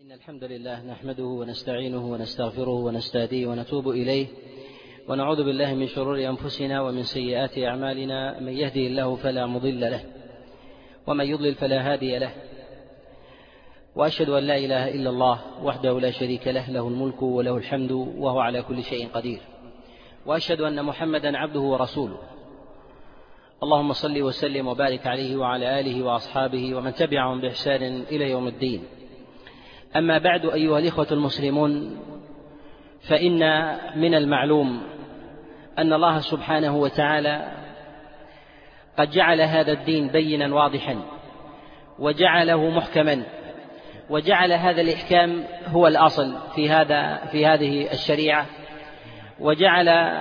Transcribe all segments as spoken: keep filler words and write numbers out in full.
إن الحمد لله نحمده ونستعينه ونستغفره ونستهديه ونتوب إليه ونعوذ بالله من شرور أنفسنا ومن سيئات أعمالنا. من يهده الله فلا مضل له ومن يضلل فلا هادي له، وأشهد أن لا إله إلا الله وحده لا شريك له، له الملك وله الحمد وهو على كل شيء قدير، وأشهد أن محمدا عبده ورسوله. اللهم صل وسلم وبارك عليه وعلى آله وأصحابه ومن تبعهم بإحسان إلى يوم الدين. أما بعد، أيها الإخوة المسلمون، فإن من المعلوم أن الله سبحانه وتعالى قد جعل هذا الدين بينا واضحا، وجعله محكما، وجعل هذا الإحكام هو الأصل في هذا في هذه الشريعة، وجعل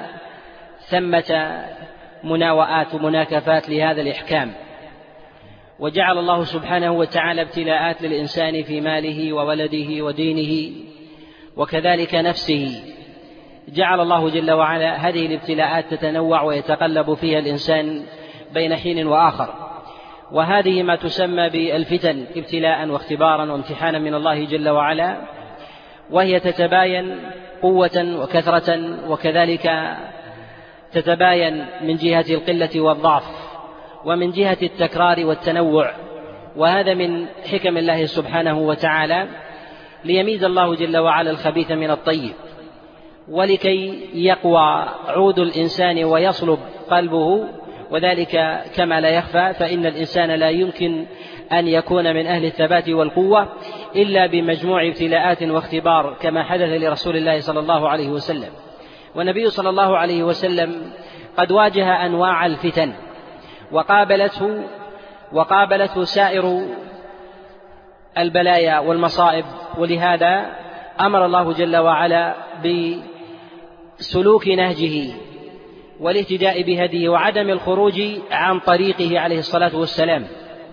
ثمة مناوئات ومناكفات لهذا الإحكام، وجعل الله سبحانه وتعالى ابتلاءات للإنسان في ماله وولده ودينه وكذلك نفسه. جعل الله جل وعلا هذه الابتلاءات تتنوع ويتقلب فيها الإنسان بين حين وآخر، وهذه ما تسمى بالفتن، ابتلاء واختبارا وامتحانا من الله جل وعلا، وهي تتباين قوة وكثرة، وكذلك تتباين من جهة القلة والضعف، ومن جهة التكرار والتنوع. وهذا من حكم الله سبحانه وتعالى ليميز الله جل وعلا الخبيث من الطيب، ولكي يقوى عود الإنسان ويصلب قلبه، وذلك كما لا يخفى، فإن الإنسان لا يمكن أن يكون من أهل الثبات والقوة إلا بمجموع ابتلاءات واختبار، كما حدث لرسول الله صلى الله عليه وسلم. والنبي صلى الله عليه وسلم قد واجه أنواع الفتن وقابلته وقابلته سائر البلايا والمصائب، ولهذا أمر الله جل وعلا بسلوك نهجه والاهتداء بهديه وعدم الخروج عن طريقه عليه الصلاة والسلام.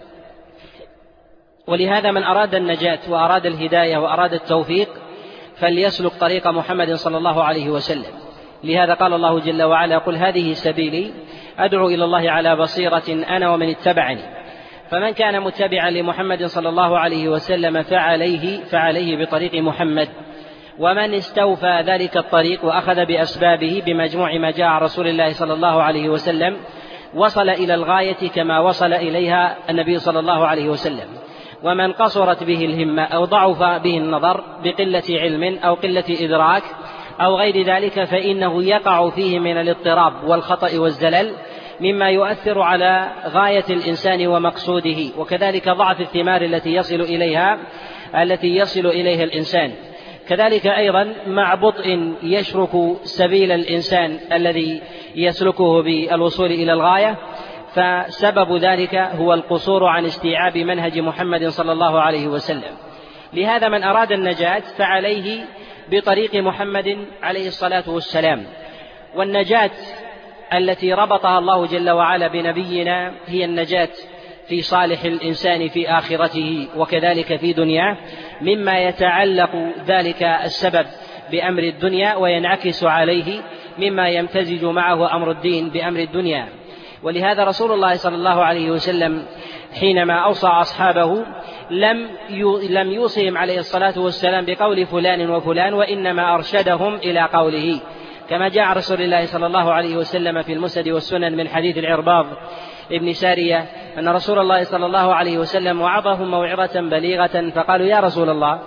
ولهذا من أراد النجاة وأراد الهداية وأراد التوفيق فليسلك طريق محمد صلى الله عليه وسلم. لهذا قال الله جل وعلا: قل هذه سبيلي أدعو إلى الله على بصيرة أنا ومن اتبعني. فمن كان متبعا لمحمد صلى الله عليه وسلم فعليه, فعليه بطريق محمد، ومن استوفى ذلك الطريق وأخذ بأسبابه بمجموع ما جاء عن رسول الله صلى الله عليه وسلم وصل إلى الغاية كما وصل إليها النبي صلى الله عليه وسلم. ومن قصرت به الهمة أو ضعف به النظر بقلة علم أو قلة إدراك أو غير ذلك فإنه يقع فيه من الاضطراب والخطأ والزلل مما يؤثر على غاية الإنسان ومقصوده، وكذلك ضعف الثمار التي يصل إليها التي يصل إليها الإنسان. كذلك أيضا مع بطء يشرك سبيل الإنسان الذي يسلكه بالوصول إلى الغاية، فسبب ذلك هو القصور عن استيعاب منهج محمد صلى الله عليه وسلم. لهذا من أراد النجاة فعليه بطريق محمد عليه الصلاة والسلام. والنجاة التي ربطها الله جل وعلا بنبينا هي النجاة في صالح الإنسان في آخرته وكذلك في دنياه، مما يتعلق ذلك السبب بأمر الدنيا وينعكس عليه مما يمتزج معه أمر الدين بأمر الدنيا. ولهذا رسول الله صلى الله عليه وسلم حينما أوصى أصحابه لم لم يوصهم عليه الصلاة والسلام بقول فلان وفلان، وإنما أرشدهم إلى قوله، كما جاء عن رسول الله صلى الله عليه وسلم في المسند والسنن من حديث العرباض ابن سارية أن رسول الله صلى الله عليه وسلم وعظهم موعظة بليغة فقالوا: يا رسول الله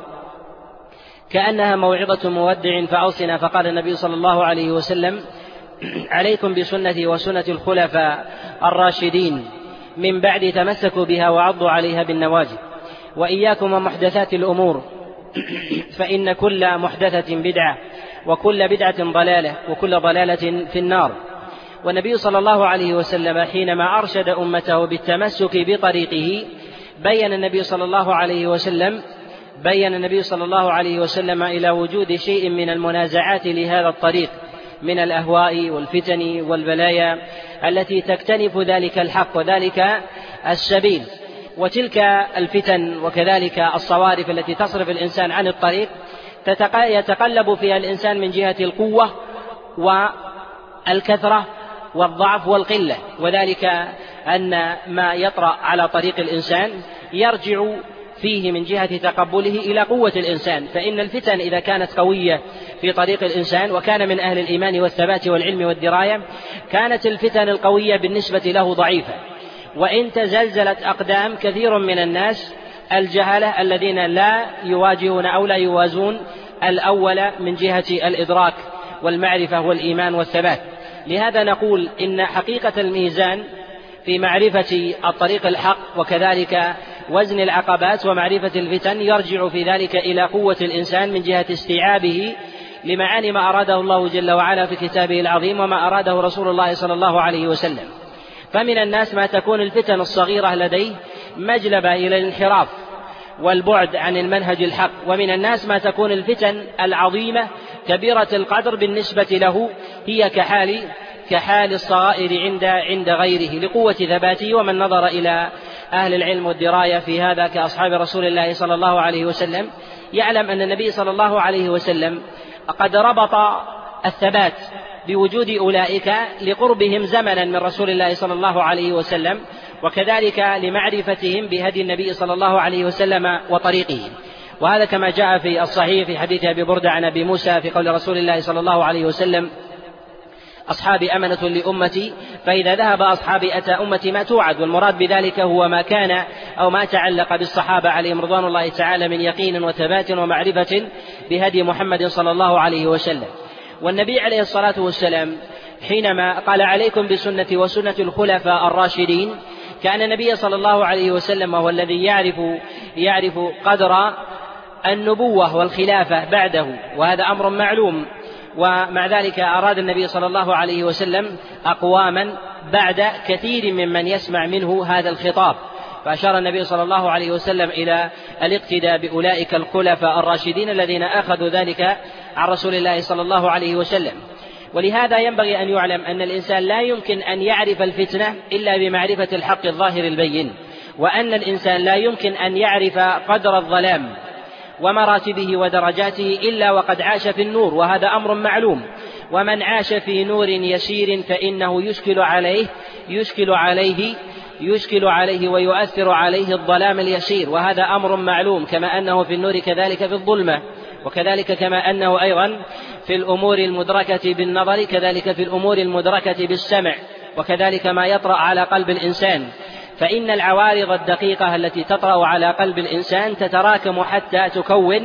كأنها موعظة مودع فأوصنا. فقال النبي صلى الله عليه وسلم: عليكم بسنتي وسنة الخلفاء الراشدين من بعد، تمسكوا بها وعضوا عليها بالنواجذ، وإياكم ومحدثات الأمور فإن كل محدثة بدعة وكل بدعة ضلالة وكل ضلالة في النار. والنبي صلى الله عليه وسلم حينما أرشد أمته بالتمسك بطريقه بين النبي صلى الله عليه وسلم بين النبي صلى الله عليه وسلم إلى وجود شيء من المنازعات لهذا الطريق من الأهواء والفتن والبلايا التي تكتنف ذلك الحق وذلك السبيل. وتلك الفتن وكذلك الصوارف التي تصرف الإنسان عن الطريق يتقلب فيها الإنسان من جهة القوة والكثرة والضعف والقلة، وذلك أن ما يطرأ على طريق الإنسان يرجع فيه من جهة تقبله إلى قوة الإنسان، فإن الفتن إذا كانت قوية في طريق الإنسان وكان من أهل الإيمان والثبات والعلم والدراية كانت الفتن القوية بالنسبة له ضعيفة، وإن تزلزلت أقدام كثير من الناس الجهلة الذين لا يواجهون أو لا يوازون الأول من جهة الإدراك والمعرفة والإيمان والثبات. لهذا نقول إن حقيقة الميزان في معرفة الطريق الحق وكذلك وزن العقبات ومعرفة الفتن يرجع في ذلك إلى قوة الإنسان من جهة استيعابه لمعاني ما أراده الله جل وعلا في كتابه العظيم وما أراده رسول الله صلى الله عليه وسلم. فمن الناس ما تكون الفتن الصغيرة لديه مجلبة إلى الانحراف والبعد عن المنهج الحق، ومن الناس ما تكون الفتن العظيمة كبيرة القدر بالنسبة له هي كحال كحال الصغائر عند عند غيره لقوة ثباته. ومن نظر إلى أهل العلم والدراية في هذا كأصحاب رسول الله صلى الله عليه وسلم يعلم أن النبي صلى الله عليه وسلم قد ربط الثبات بوجود أولئك لقربهم زمنا من رسول الله صلى الله عليه وسلم، وكذلك لمعرفتهم بهدي النبي صلى الله عليه وسلم وطريقه. وهذا كما جاء في الصحيح في حديث أبي بردة عن أبي موسى في قول رسول الله صلى الله عليه وسلم: أصحابي أمنة لأمتي، فإذا ذهب أصحابي أتى أمتي ما توعد. والمراد بذلك هو ما كان أو ما تعلق بالصحابة عليهم رضوان الله تعالى من يقين وثبات ومعرفة بهدي محمد صلى الله عليه وسلم. والنبي عليه الصلاة والسلام حينما قال: عليكم بسنتي وسنة الخلفاء الراشدين، كان النبي صلى الله عليه وسلم هو الذي يعرف يعرف قدر النبوة والخلافة بعده، وهذا أمر معلوم. ومع ذلك أراد النبي صلى الله عليه وسلم أقواما بعد كثير ممن يسمع منه هذا الخطاب، فأشار النبي صلى الله عليه وسلم إلى الاقتداء بأولئك الخلفاء الراشدين الذين أخذوا ذلك عن رسول الله صلى الله عليه وسلم. ولهذا ينبغي أن يعلم أن الإنسان لا يمكن أن يعرف الفتنة إلا بمعرفة الحق الظاهر البين، وأن الإنسان لا يمكن أن يعرف قدر الظلام ومراتبه ودرجاته إلا وقد عاش في النور، وهذا أمر معلوم. ومن عاش في نور يسير فإنه يشكل عليه يشكل عليه يشكل عليه ويؤثر عليه الظلام اليسير، وهذا أمر معلوم. كما أنه في النور كذلك في الظلمة، وكذلك كما أنه أيضا في الأمور المدركة بالنظر كذلك في الأمور المدركة بالسمع، وكذلك ما يطرأ على قلب الإنسان. فإن العوارض الدقيقة التي تطرأ على قلب الإنسان تتراكم حتى تكون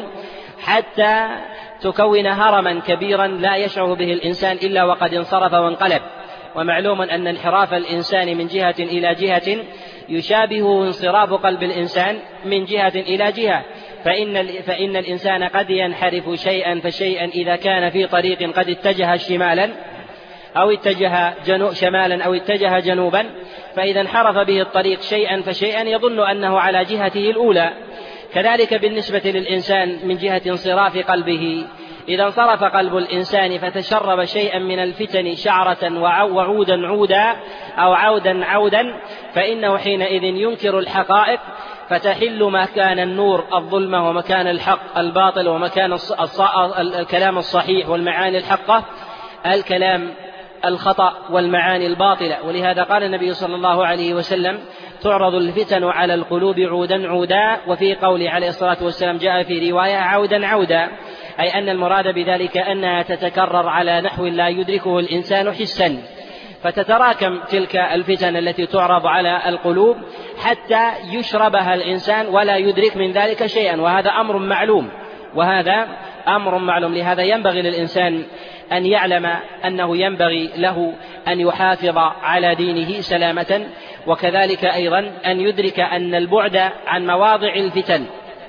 حتى تكون هرما كبيرا لا يشعر به الإنسان إلا وقد انصرف وانقلب. ومعلوم أن انحراف الإنسان من جهة إلى جهة يشابه انصراف قلب الإنسان من جهة إلى جهة، فإن, فإن الإنسان قد ينحرف شيئا فشيئا إذا كان في طريق قد اتجه شمالا أو اتجه جنوب شمالا أو اتجه جنوبا، فإذا انحرف به الطريق شيئا فشيئا يظن أنه على جهته الأولى. كذلك بالنسبة للإنسان من جهة انصراف قلبه، إذا انصرف قلب الإنسان فتشرب شيئا من الفتن شعرة وعودا عودا أو عودا عودا، فإنه حينئذ ينكر الحقائق، فتحل مكان النور الظلمة ومكان الحق الباطل ومكان الكلام الصحيح والمعاني الحقة الكلام الخطأ والمعاني الباطلة. ولهذا قال النبي صلى الله عليه وسلم: تعرض الفتن على القلوب عودا عودا. وفي قوله عليه الصلاة والسلام جاء في رواية عودا عودا، أي أن المراد بذلك أنها تتكرر على نحو لا يدركه الإنسان حسا، فتتراكم تلك الفتن التي تعرض على القلوب حتى يشربها الإنسان ولا يدرك من ذلك شيئا، وهذا أمر معلوم وهذا أمر معلوم. لهذا ينبغي للإنسان أن يعلم أنه ينبغي له أن يحافظ على دينه سلامة، وكذلك أيضا أن يدرك أن البعد عن مواضع الفتن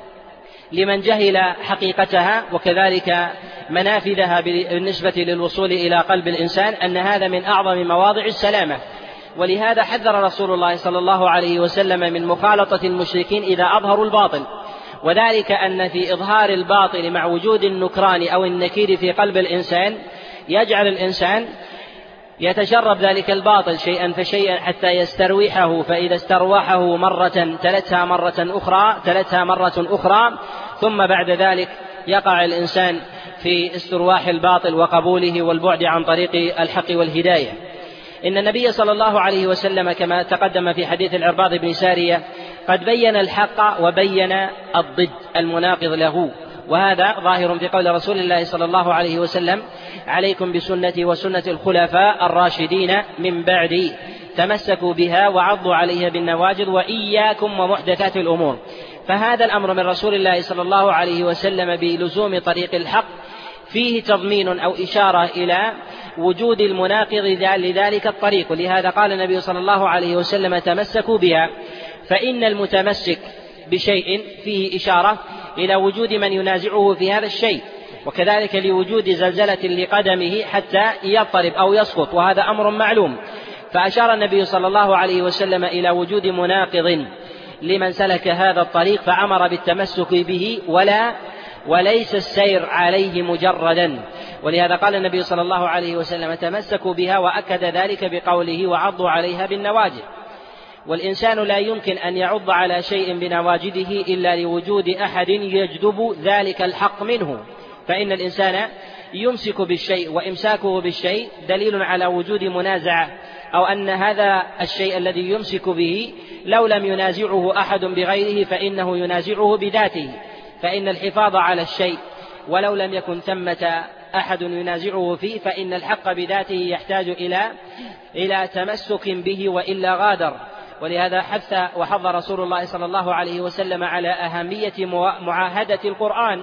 لمن جهل حقيقتها وكذلك منافذها بالنسبة للوصول إلى قلب الإنسان أن هذا من أعظم مواضع السلامة. ولهذا حذر رسول الله صلى الله عليه وسلم من مخالطة المشركين إذا أظهروا الباطل، وذلك أن في إظهار الباطل مع وجود النكران أو النكير في قلب الإنسان يجعل الإنسان يتشرب ذلك الباطل شيئا فشيئا حتى يسترويحه، فإذا استروحه مرة تلتها مرة أخرى تلتها مرة أخرى ثم بعد ذلك يقع الإنسان في استرواح الباطل وقبوله والبعد عن طريق الحق والهداية. إن النبي صلى الله عليه وسلم كما تقدم في حديث العرباض بن سارية قد بين الحق وبين الضد المناقض له، وهذا ظاهر في قول رسول الله صلى الله عليه وسلم: عليكم بسنتي وسنة الخلفاء الراشدين من بعدي، تمسكوا بها وعضوا عليها بالنواجذ، وإياكم ومحدثات الأمور. فهذا الأمر من رسول الله صلى الله عليه وسلم بلزوم طريق الحق فيه تضمين أو إشارة إلى وجود المناقض لذلك الطريق، ولهذا قال النبي صلى الله عليه وسلم: تمسكوا بها، فإن المتمسك بشيء فيه إشارة إلى وجود من ينازعه في هذا الشيء، وكذلك لوجود زلزلة لقدمه حتى يضطرب أو يسقط، وهذا أمر معلوم. فأشار النبي صلى الله عليه وسلم إلى وجود مناقض لمن سلك هذا الطريق، فأمر بالتمسك به ولا وليس السير عليه مجردا. ولهذا قال النبي صلى الله عليه وسلم: تمسكوا بها، وأكد ذلك بقوله: وعضوا عليها بالنواجذ. والإنسان لا يمكن أن يعض على شيء بنواجذه إلا لوجود أحد يجذب ذلك الحق منه، فإن الإنسان يمسك بالشيء، وإمساكه بالشيء دليل على وجود منازعة، أو أن هذا الشيء الذي يمسك به لو لم ينازعه أحد بغيره فإنه ينازعه بذاته، فإن الحفاظ على الشيء ولو لم يكن ثمة أحد ينازعه فيه فإن الحق بذاته يحتاج إلى إلى تمسك به، وإلا غادر. ولهذا حث وحض رسول الله صلى الله عليه وسلم على أهمية معاهدة القرآن.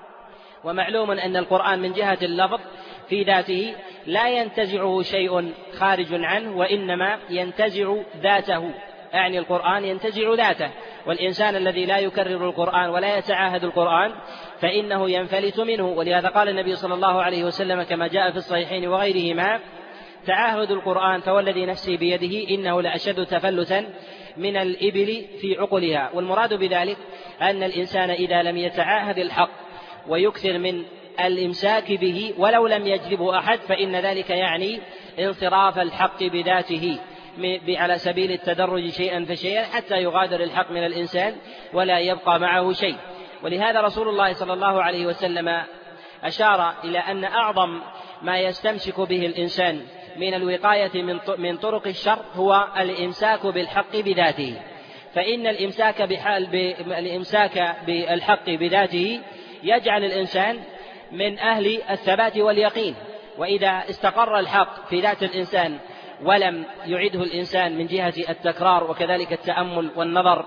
ومعلوم أن القرآن من جهة اللفظ في ذاته لا ينتزعه شيء خارج عنه، وإنما ينتزع ذاته، يعني القرآن ينتزع ذاته. والإنسان الذي لا يكرر القرآن ولا يتعاهد القرآن فإنه ينفلت منه. ولهذا قال النبي صلى الله عليه وسلم كما جاء في الصحيحين وغيرهما: تعاهد القرآن فوالذي نفسي بيده إنه لأشد تفلتا من الإبل في عقلها. والمراد بذلك أن الإنسان إذا لم يتعاهد الحق ويكثر من الإمساك به ولو لم يجذبه أحد فإن ذلك يعني انصراف الحق بذاته على سبيل التدرج شيئا فشيئا حتى يغادر الحق من الإنسان ولا يبقى معه شيء. ولهذا رسول الله صلى الله عليه وسلم أشار إلى أن أعظم ما يستمسك به الإنسان من الوقاية من طرق الشر هو الإمساك بالحق بذاته، فإن الإمساك بحال الإمساك بالحق بذاته يجعل الإنسان من أهل الثبات واليقين. وإذا استقر الحق في ذات الإنسان ولم يعده الإنسان من جهة التكرار وكذلك التأمل والنظر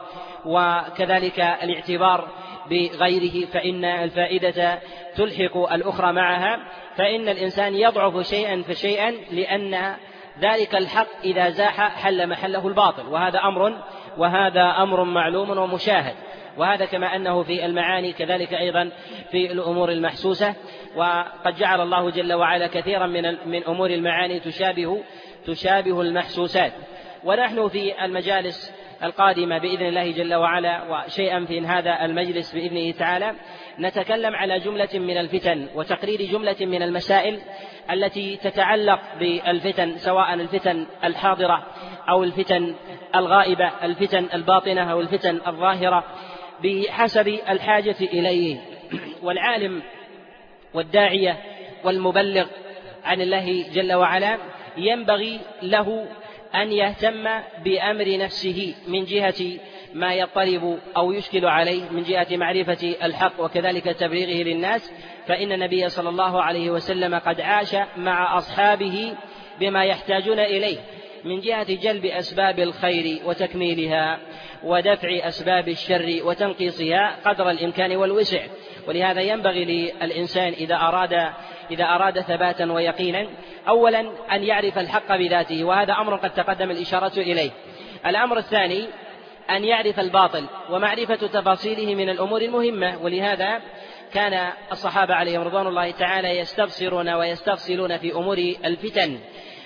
وكذلك الاعتبار بغيره فإن الفائدة تلحق الأخرى معها، فإن الإنسان يضعف شيئا فشيئا، لأن ذلك الحق إذا زاح حل محله الباطل، وهذا أمر وهذا أمر معلوم ومشاهد. وهذا كما أنه في المعاني كذلك أيضا في الأمور المحسوسة. وقد جعل الله جل وعلا كثيرا من من أمور المعاني تشابه تشابه المحسوسات. ونحن في المجالس القادمة بإذن الله جل وعلا وشيئا في هذا المجلس بإذنه تعالى نتكلم على جملة من الفتن وتقرير جملة من المسائل التي تتعلق بالفتن، سواء الفتن الحاضرة أو الفتن الغائبة، الفتن الباطنة أو الفتن الظاهرة، بحسب الحاجة إليه. والعالم والداعية والمبلغ عن الله جل وعلا ينبغي له أن يهتم بأمر نفسه من جهة ما يضطرب أو يشكل عليه من جهة معرفة الحق وكذلك تبليغه للناس، فإن النبي صلى الله عليه وسلم قد عاش مع أصحابه بما يحتاجون إليه من جهة جلب أسباب الخير وتكميلها ودفع أسباب الشر وتنقيصها قدر الإمكان والوسع. ولهذا ينبغي للإنسان إذا أراد إذا أراد ثباتا ويقينا أولا أن يعرف الحق بذاته، وهذا أمر قد تقدم الإشارة إليه. الأمر الثاني أن يعرف الباطل، ومعرفة تفاصيله من الأمور المهمة. ولهذا كان الصحابة عليهم رضوان الله تعالى يستبصرون ويستفصلون في أمور الفتن،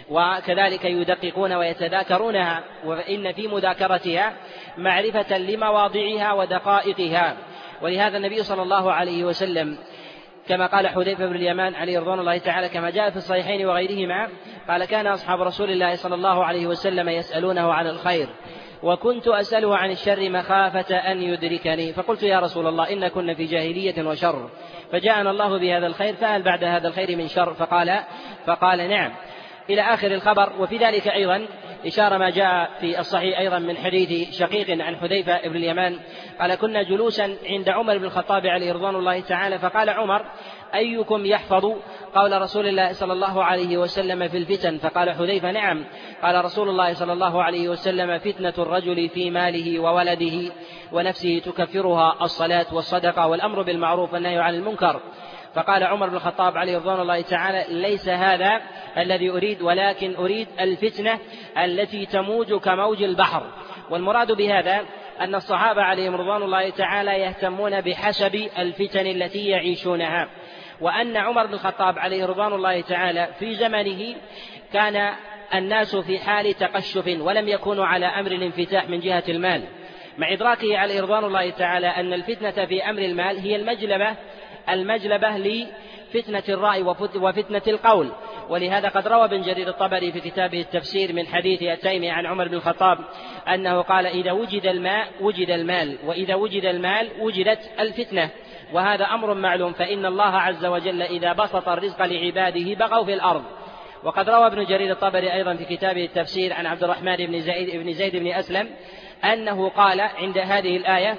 وكذلك يدققون ويتذاكرونها، وإن في مذاكرتها معرفة لمواضعها ودقائقها. ولهذا النبي صلى الله عليه وسلم كما قال حذيفة بن اليمان عليه رضوان الله تعالى كما جاء في الصحيحين وغيرهما قال: كان أصحاب رسول الله صلى الله عليه وسلم يسألونه عن الخير وكنت أسأله عن الشر مخافة أن يدركني، فقلت: يا رسول الله إن كنا في جاهلية وشر، فجاءنا الله بهذا الخير، فهل بعد هذا الخير من شر؟ فقال فقال نعم، إلى آخر الخبر. وفي ذلك أيضا إشارة ما جاء في الصحيح أيضا من حديث شقيق عن حذيفة بن اليمان قال كنا جلوسا عند عمر بن الخطاب عليه رضوان الله تعالى فقال عمر أيكم يحفظ قول رسول الله صلى الله عليه وسلم في الفتن فقال حذيفة نعم قال رسول الله صلى الله عليه وسلم فتنة الرجل في ماله وولده ونفسه تكفرها الصلاة والصدقة والأمر بالمعروف والنهي عن المنكر فقال عمر بن الخطاب عليه رضوان الله تعالى ليس هذا الذي أريد ولكن أريد الفتنة التي تموج كموج البحر والمراد بهذا أن الصحابة عليهم رضوان الله تعالى يهتمون بحسب الفتن التي يعيشونها وأن عمر بن الخطاب عليه رضوان الله تعالى في زمنه كان الناس في حال تقشف ولم يكونوا على أمر الانفتاح من جهة المال مع إدراكه عليه رضوان الله تعالى أن الفتنة في أمر المال هي المجلبة المجلبة لفتنة الرأي وفتنة القول ولهذا قد روى ابن جرير الطبري في كتابه التفسير من حديث التيمي عن عمر بن الخطاب أنه قال إذا وجد الماء وجد المال وإذا وجد المال وجدت الفتنة وهذا أمر معلوم فإن الله عز وجل إذا بسط الرزق لعباده بغوا في الأرض وقد روى ابن جرير الطبري أيضا في كتابه التفسير عن عبد الرحمن بن زيد بن زيد بن أسلم أنه قال عند هذه الآية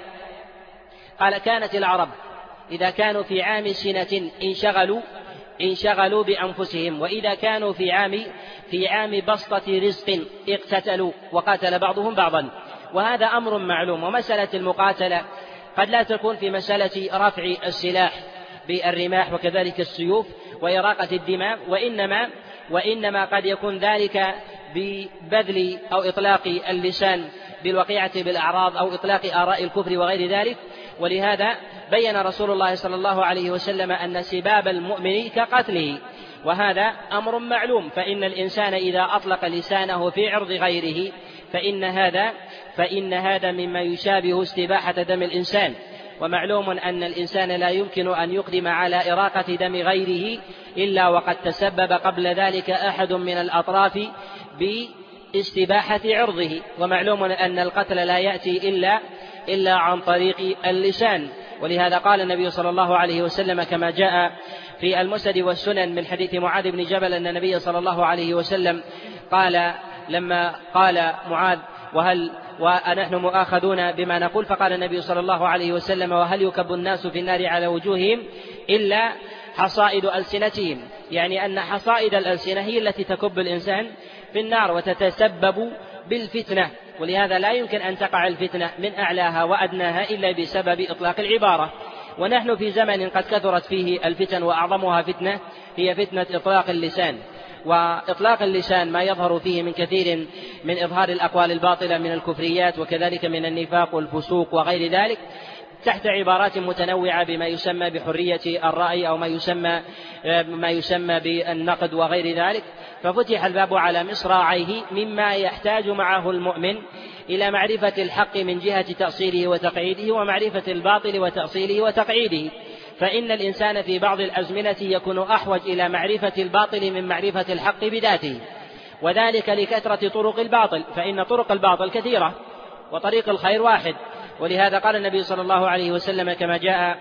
قال كانت العرب إذا كانوا في عام سنة انشغلوا انشغلوا بأنفسهم وإذا كانوا في عام في عام بسطة رزق اقتتلوا وقاتل بعضهم بعضا وهذا أمر معلوم ومسألة المقاتلة قد لا تكون في مسألة رفع السلاح بالرماح وكذلك السيوف وإراقة الدماء وإنما وإنما قد يكون ذلك ببذل أو إطلاق اللسان بالوقيعة بالأعراض أو إطلاق آراء الكفر وغير ذلك ولهذا بين رسول الله صلى الله عليه وسلم أن سباب المؤمن كقتله وهذا أمر معلوم فإن الإنسان إذا أطلق لسانه في عرض غيره فإن هذا فإن هذا مما يشابه استباحة دم الإنسان ومعلوم أن الإنسان لا يمكن أن يقدم على إراقة دم غيره إلا وقد تسبب قبل ذلك أحد من الأطراف باستباحة عرضه ومعلوم أن القتل لا يأتي إلا إلا عن طريق اللسان ولهذا قال النبي صلى الله عليه وسلم كما جاء في المسند والسنن من حديث معاذ بن جبل أن النبي صلى الله عليه وسلم قال لما قال معاذ وهل ونحن مؤاخذون بما نقول فقال النبي صلى الله عليه وسلم وهل يكب الناس في النار على وجوههم إلا حصائد ألسنتهم يعني أن حصائد الألسنة هي التي تكب الإنسان في النار وتتسبب بالفتنة ولهذا لا يمكن أن تقع الفتنة من أعلاها وأدناها إلا بسبب إطلاق العبارة ونحن في زمن قد كثرت فيه الفتن وأعظمها فتنة هي فتنة إطلاق اللسان وإطلاق اللسان ما يظهر فيه من كثير من إظهار الأقوال الباطلة من الكفريات وكذلك من النفاق والفسوق وغير ذلك تحت عبارات متنوعة بما يسمى بحرية الرأي أو ما يسمى ما يسمى بالنقد وغير ذلك ففتح الباب على مصراعيه مما يحتاج معه المؤمن إلى معرفة الحق من جهة تأصيله وتقعيده ومعرفة الباطل وتأصيله وتقعيده فإن الإنسان في بعض الأزمنة يكون أحوج إلى معرفة الباطل من معرفة الحق بذاته وذلك لكثرة طرق الباطل فإن طرق الباطل كثيرة وطريق الخير واحد ولهذا قال النبي صلى الله عليه وسلم كما جاء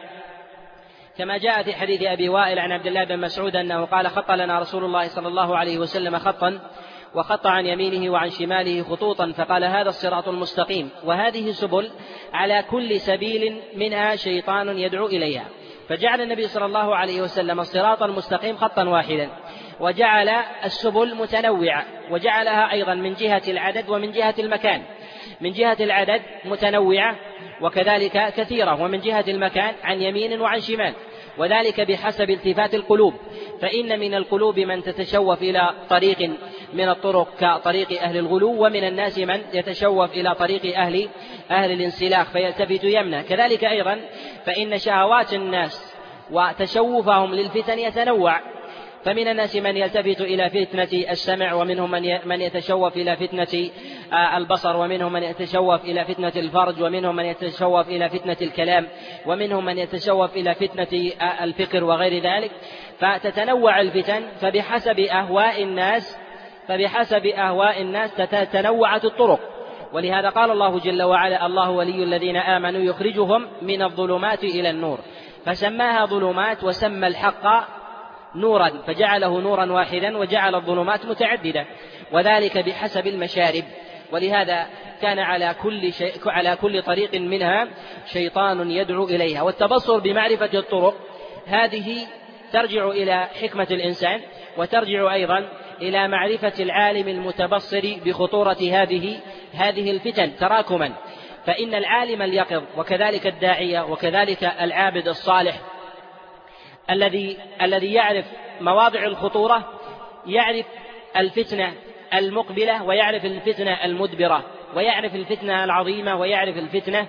كما جاء في حديث أبي وائل عن عبد الله بن مسعود أنه قال خط لنا رسول الله صلى الله عليه وسلم خطا وخط عن يمينه وعن شماله خطوطا فقال هذا الصراط المستقيم وهذه سبل على كل سبيل منها شيطان يدعو إليها فجعل النبي صلى الله عليه وسلم الصراط المستقيم خطا واحدا وجعل السبل متنوعة وجعلها أيضا من جهة العدد ومن جهة المكان من جهة العدد متنوعة وكذلك كثيرة ومن جهة المكان عن يمين وعن شمال وذلك بحسب التفات القلوب فإن من القلوب من تتشوف إلى طريق من الطرق كطريق أهل الغلو ومن الناس من يتشوف إلى طريق أهل أهل الانسلاخ فيلتفت يمنه كذلك أيضا فإن شهوات الناس وتشوفهم للفتن يتنوع فمن الناس من يلتفت إلى فتنة السمع ومنهم من يتشوف إلى فتنة البصر ومنهم من يتشوف إلى فتنة الفرج ومنهم من يتشوف إلى فتنة الكلام ومنهم من يتشوف إلى فتنة الفكر وغير ذلك فتتنوع الفتن فبحسب أهواء الناس فبحسب أهواء الناس تتنوعت الطرق ولهذا قال الله جل وعلا الله ولي الذين آمنوا يخرجهم من الظلمات إلى النور فسماها ظلمات وسمى الحق نورا فجعله نورا واحدا وجعل الظلمات متعددة وذلك بحسب المشارب. ولهذا كان على كل شيء على كل طريق منها شيطان يدعو إليها. والتبصر بمعرفة الطرق هذه ترجع إلى حكمة الإنسان، وترجع أيضا إلى معرفة العالم المتبصر بخطورة هذه هذه الفتن تراكما. فإن العالم اليقظ وكذلك الداعية وكذلك العابد الصالح الذي الذي يعرف مواضع الخطورة يعرف الفتنة المقبلة ويعرف الفتنة المدبرة ويعرف الفتنة العظيمة ويعرف الفتنة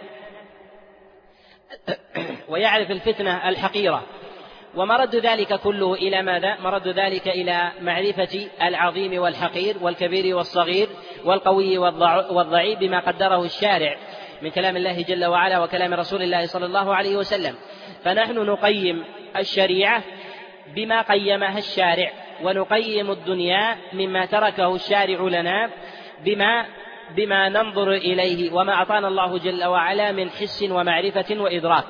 ويعرف الفتنة الحقيرة. ومرد ذلك كله إلى ماذا؟ مرد ذلك إلى معرفة العظيم والحقير والكبير والصغير والقوي والضعيف بما قدره الشارع من كلام الله جل وعلا وكلام رسول الله صلى الله عليه وسلم. فنحن نقيم الشريعة بما قيمها الشارع، ونقيم الدنيا مما تركه الشارع لنا بما بما ننظر إليه وما أعطانا الله جل وعلا من حس ومعرفة وإدراك.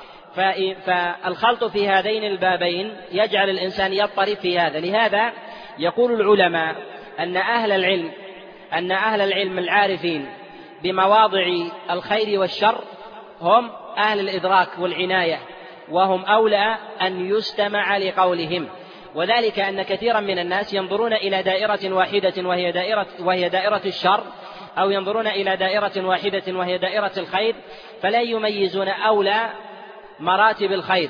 فالخلط في هذين البابين يجعل الإنسان يضطرب في هذا. لهذا يقول العلماء أن أهل العلم أن أهل العلم العارفين بمواضع الخير والشر هم أهل الإدراك والعناية، وهم أولى أن يستمع لقولهم. وذلك أن كثيرا من الناس ينظرون إلى دائرة واحدة وهي دائرة, وهي دائرة الشر، أو ينظرون إلى دائرة واحدة وهي دائرة الخير، فلا يميزون أولى مراتب الخير،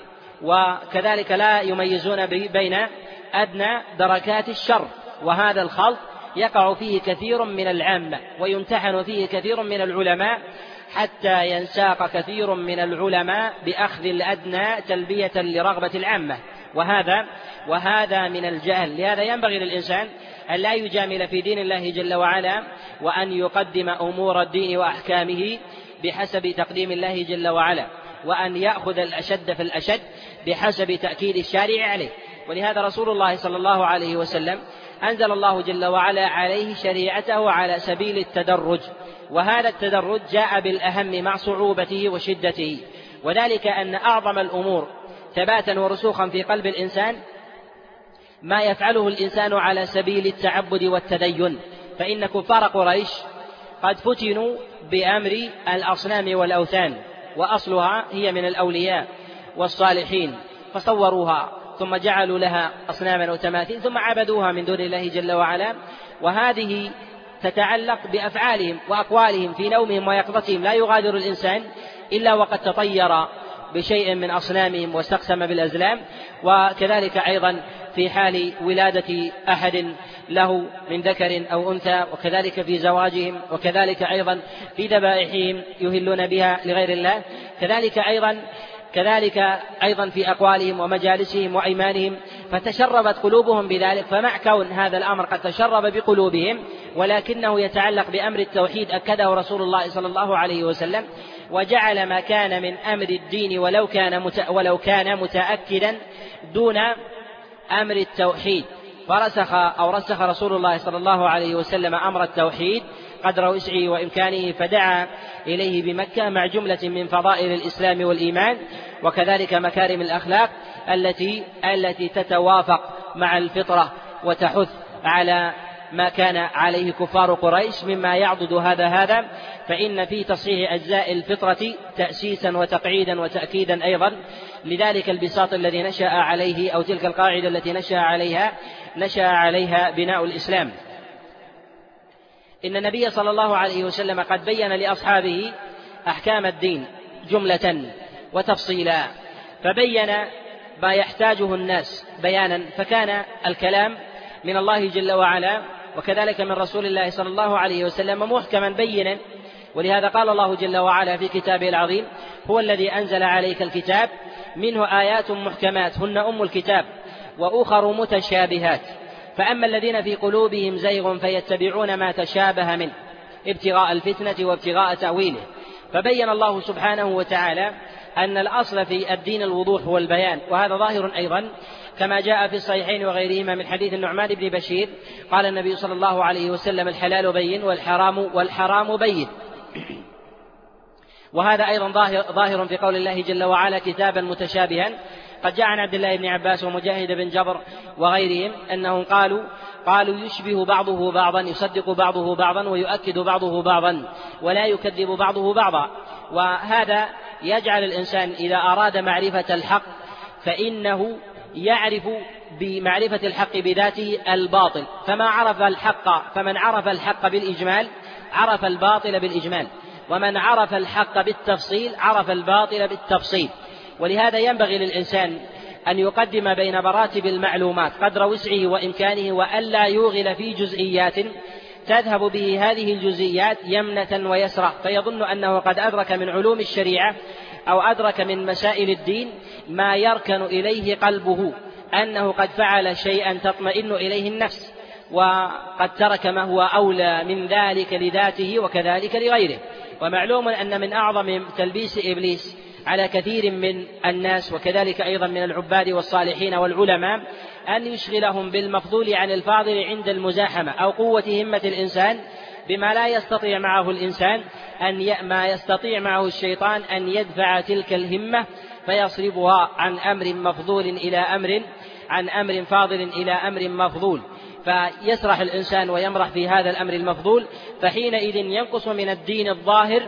وكذلك لا يميزون بين أدنى دركات الشر. وهذا الخلط يقع فيه كثير من العامة، ويمتحن فيه كثير من العلماء، حتى ينساق كثير من العلماء بأخذ الأدنى تلبية لرغبة العامة، وهذا وهذا من الجهل. لهذا ينبغي للإنسان أن لا يجامل في دين الله جل وعلا، وأن يقدم أمور الدين وأحكامه بحسب تقديم الله جل وعلا، وأن يأخذ الأشد في الأشد بحسب تأكيد الشارع عليه. ولهذا رسول الله صلى الله عليه وسلم أنزل الله جل وعلا عليه شريعته على سبيل التدرج، وهذا التدرج جاء بالأهم مع صعوبته وشدته، وذلك أن أعظم الأمور ثباتا ورسوخا في قلب الإنسان ما يفعله الإنسان على سبيل التعبد والتدين. فإن كفار قريش قد فتنوا بأمر الأصنام والأوثان، وأصلها هي من الأولياء والصالحين، فصوروها ثم جعلوا لها أصناما وتماثيل ثم عبدوها من دون الله جل وعلا. وهذه تتعلق بأفعالهم وأقوالهم في نومهم ويقظتهم، لا يغادر الإنسان إلا وقد تطير بشيء من أصنامهم واستقسم بالأزلام. وكذلك أيضا في حال ولادة أحد له من ذكر أو أنثى، وكذلك في زواجهم، وكذلك أيضا في ذبائحهم يهلون بها لغير الله، كذلك أيضا كذلك أيضا في أقوالهم ومجالسهم وأيمانهم، فتشربت قلوبهم بذلك. فمع كون هذا الأمر قد تشرب بقلوبهم، ولكنه يتعلق بأمر التوحيد أكده رسول الله صلى الله عليه وسلم، وجعل ما كان من أمر الدين ولو كان ولو كان متأكدا دون أمر التوحيد. فرسخ أو رسخ رسول الله صلى الله عليه وسلم أمر التوحيد قدر وسعه وإمكانه، فدعا إليه بمكة مع جملة من فضائل الإسلام والإيمان، وكذلك مكارم الأخلاق التي التي تتوافق مع الفطرة وتحث على ما كان عليه كفار قريش مما يعضد هذا هذا فإن في تصحيح أجزاء الفطرة تأسيسا وتقعيدا وتأكيدا أيضا لذلك البساط الذي نشأ عليه، أو تلك القاعدة التي نشأ عليها نشأ عليها بناء الإسلام. إن النبي صلى الله عليه وسلم قد بين لأصحابه أحكام الدين جملة وتفصيلا، فبين ما يحتاجه الناس بيانا، فكان الكلام من الله جل وعلا وكذلك من رسول الله صلى الله عليه وسلم محكما بينا. ولهذا قال الله جل وعلا في كتابه العظيم: هو الذي أنزل عليك الكتاب منه آيات محكمات هن أم الكتاب وأخر متشابهات، فأما الذين في قلوبهم زيغ فيتبعون ما تشابه منه ابتغاء الفتنة وابتغاء تأويله. فبين الله سبحانه وتعالى أن الأصل في الدين الوضوح والبيان، وهذا ظاهر أيضا كما جاء في الصحيحين وغيرهما من حديث النعمان بن بشير قال النبي صلى الله عليه وسلم: الحلال بين والحرام والحرام بين. وهذا أيضا ظاهر, ظاهر في قول الله جل وعلا: كتابا متشابها قد جاء عن عبد الله بن عباس ومجاهد بن جبر وغيرهم أنهم قالوا قالوا يشبه بعضه بعضا، يصدق بعضه بعضا ويؤكد بعضه بعضا ولا يكذب بعضه بعضا. وهذا يجعل الإنسان إذا أراد معرفة الحق فإنه يعرف بمعرفة الحق بذاته الباطل، فما عرف الحق فمن عرف الحق بالإجمال عرف الباطل بالإجمال، ومن عرف الحق بالتفصيل عرف الباطل بالتفصيل. ولهذا ينبغي للإنسان أن يقدم بين مراتب المعلومات قدر وسعه وإمكانه، وألا يوغل في جزئيات تذهب به هذه الجزئيات يمنة ويسرى، فيظن أنه قد أدرك من علوم الشريعة أو أدرك من مسائل الدين ما يركن إليه قلبه، أنه قد فعل شيئا تطمئن إليه النفس، وقد ترك ما هو أولى من ذلك لذاته وكذلك لغيره. ومعلوم أن من أعظم تلبيس إبليس على كثير من الناس وكذلك أيضا من العباد والصالحين والعلماء أن يشغلهم بالمفضول عن الفاضل عند المزاحمة أو قوة همة الإنسان بما لا يستطيع معه الإنسان أن ي... ما يستطيع معه الشيطان أن يدفع تلك الهمة فيصرفها عن أمر مفضول إلى أمر عن أمر فاضل إلى أمر مفضول، فيسرح الإنسان ويمرح في هذا الأمر المفضول، فحينئذ ينقص من الدين الظاهر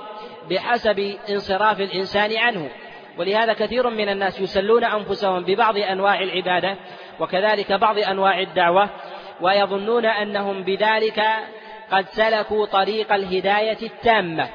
بحسب انصراف الإنسان عنه. ولهذا كثير من الناس يسلون أنفسهم ببعض أنواع العبادة وكذلك بعض أنواع الدعوة ويظنون أنهم بذلك قد سلكوا طريق الهداية التامة،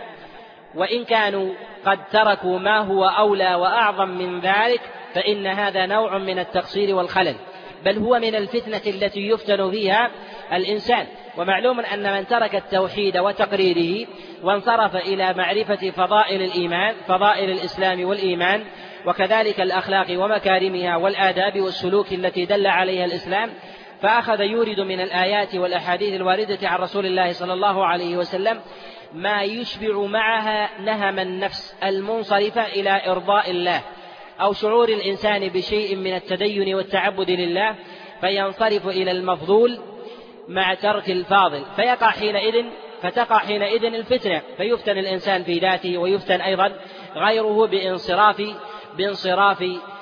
وإن كانوا قد تركوا ما هو أولى وأعظم من ذلك فإن هذا نوع من التقصير والخلل، بل هو من الفتنة التي يفتن فيها الإنسان. ومعلوم أن من ترك التوحيد وتقريره وانصرف إلى معرفة فضائل الإيمان فضائل الإسلام والإيمان وكذلك الأخلاق ومكارمها والآداب والسلوك التي دل عليها الإسلام، فأخذ يورد من الآيات والأحاديث الواردة عن رسول الله صلى الله عليه وسلم ما يشبع معها نهم النفس المنصرفة إلى إرضاء الله أو شعور الإنسان بشيء من التدين والتعبد لله، فينصرف إلى المفضول مع ترك الفاضل، فيقع حينئذ فتقع حينئذ الفتنة، فيفتن الإنسان في ذاته ويفتن أيضا غيره بانصراف بانصراف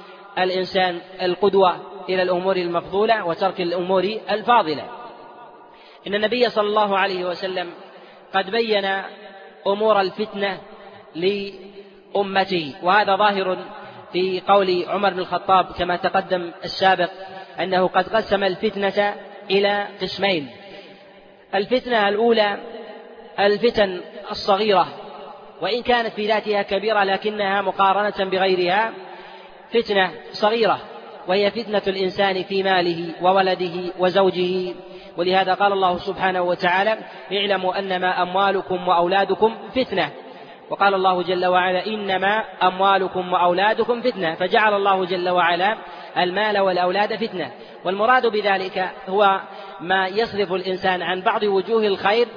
الإنسان القدوة إلى الأمور المفضولة وترك الأمور الفاضلة. إن النبي صلى الله عليه وسلم قد بين أمور الفتنة لأمته، وهذا ظاهر في قول عمر بن الخطاب كما تقدم السابق أنه قد قسم الفتنة إلى قسمين. الفتنة الأولى الفتن الصغيرة، وإن كانت في ذاتها كبيرة لكنها مقارنة بغيرها فتنة صغيرة، وهي فتنة الإنسان في ماله وولده وزوجه. ولهذا قال الله سبحانه وتعالى: اعلموا أنما أموالكم وأولادكم فتنة. وقال الله جل وعلا: إنما أموالكم وأولادكم فتنة، فجعل الله جل وعلا المال والأولاد فتنة. والمراد بذلك هو ما يصرف الإنسان عن بعض وجوه الخير،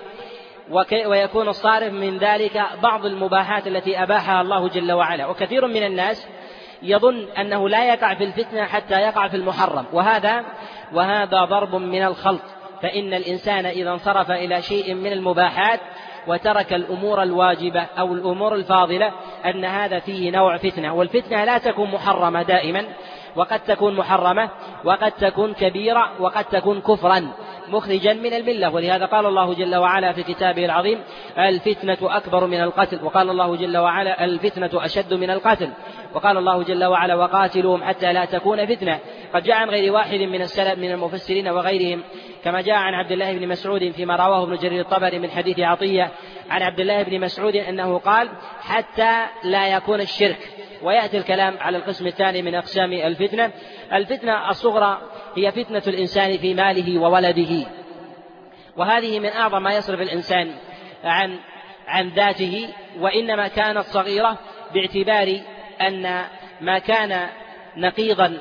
ويكون الصارف من ذلك بعض المباحات التي أباحها الله جل وعلا. وكثير من الناس يظن أنه لا يقع في الفتنة حتى يقع في المحرم، وهذا وهذا ضرب من الخلط، فإن الإنسان إذا انصرف إلى شيء من المباحات وترك الأمور الواجبة أو الأمور الفاضلة أن هذا فيه نوع فتنة. والفتنة لا تكون محرمة دائما، وقد تكون محرمة وقد تكون كبيرة وقد تكون كفرا مخرجا من الملة. ولهذا قال الله جل وعلا في كتابه العظيم: الفتنة أكبر من القتل. وقال الله جل وعلا: الفتنة أشد من القتل. وقال الله جل وعلا: وقاتلوهم حتى لا تكون فتنة. قد جاء عن غير واحد من السلف من المفسرين وغيرهم كما جاء عن عبد الله بن مسعود فيما رواه ابن جرير الطبري من حديث عطية عن عبد الله بن مسعود أنه قال: حتى لا يكون الشرك. ويأتي الكلام على القسم الثاني من أقسام الفتنة. الفتنة الصغرى هي فتنة الإنسان في ماله وولده، وهذه من أعظم ما يصرف الإنسان عن عن ذاته، وإنما كانت صغيرة باعتبار أن ما كان نقيضا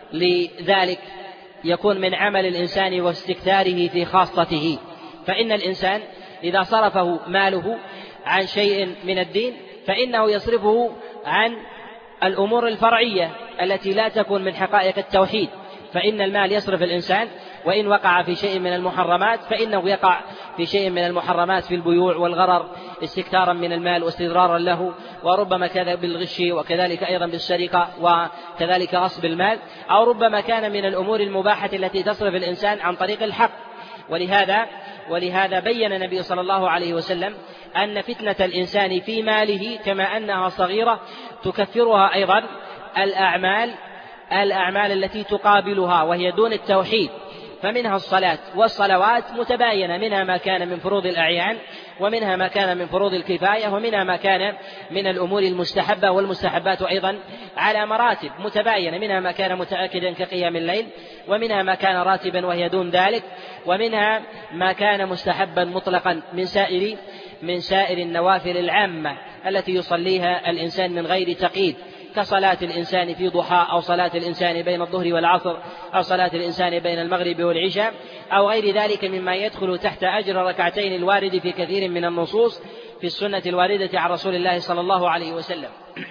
لذلك يكون من عمل الإنسان واستكثاره في خاصته. فإن الإنسان إذا صرفه ماله عن شيء من الدين فإنه يصرفه عن الأمور الفرعية التي لا تكون من حقائق التوحيد، فإن المال يصرف الإنسان، وإن وقع في شيء من المحرمات فإنه يقع في شيء من المحرمات في البيوع والغرر استكثارا من المال واستدرارا له، وربما كان بالغش وكذلك أيضا بالسرقة وكذلك غصب المال، أو ربما كان من الأمور المباحة التي تصرف الإنسان عن طريق الحق. ولهذا ولهذا بين النبي صلى الله عليه وسلم أن فتنة الإنسان في ماله كما أنها صغيرة تكفرها أيضا الأعمال الأعمال التي تقابلها وهي دون التوحيد، فمنها الصلاة والصلوات متباينة، منها ما كان من فروض الأعيان، ومنها ما كان من فروض الكفاية، ومنها ما كان من الأمور المستحبة، والمستحبات أيضا على مراتب متباينة، منها ما كان متأكدا كقيام الليل، ومنها ما كان راتبا وهي دون ذلك، ومنها ما كان مستحبا مطلقا من سائر من سائر النوافل العامة التي يصليها الإنسان من غير تقييد، كصلاة الإنسان في ضحى، أو صلاة الإنسان بين الظهر والعصر، أو صلاة الإنسان بين المغرب والعشاء، أو غير ذلك مما يدخل تحت أجر ركعتين الوارد في كثير من النصوص في السنة الواردة عن رسول الله صلى الله عليه وسلم.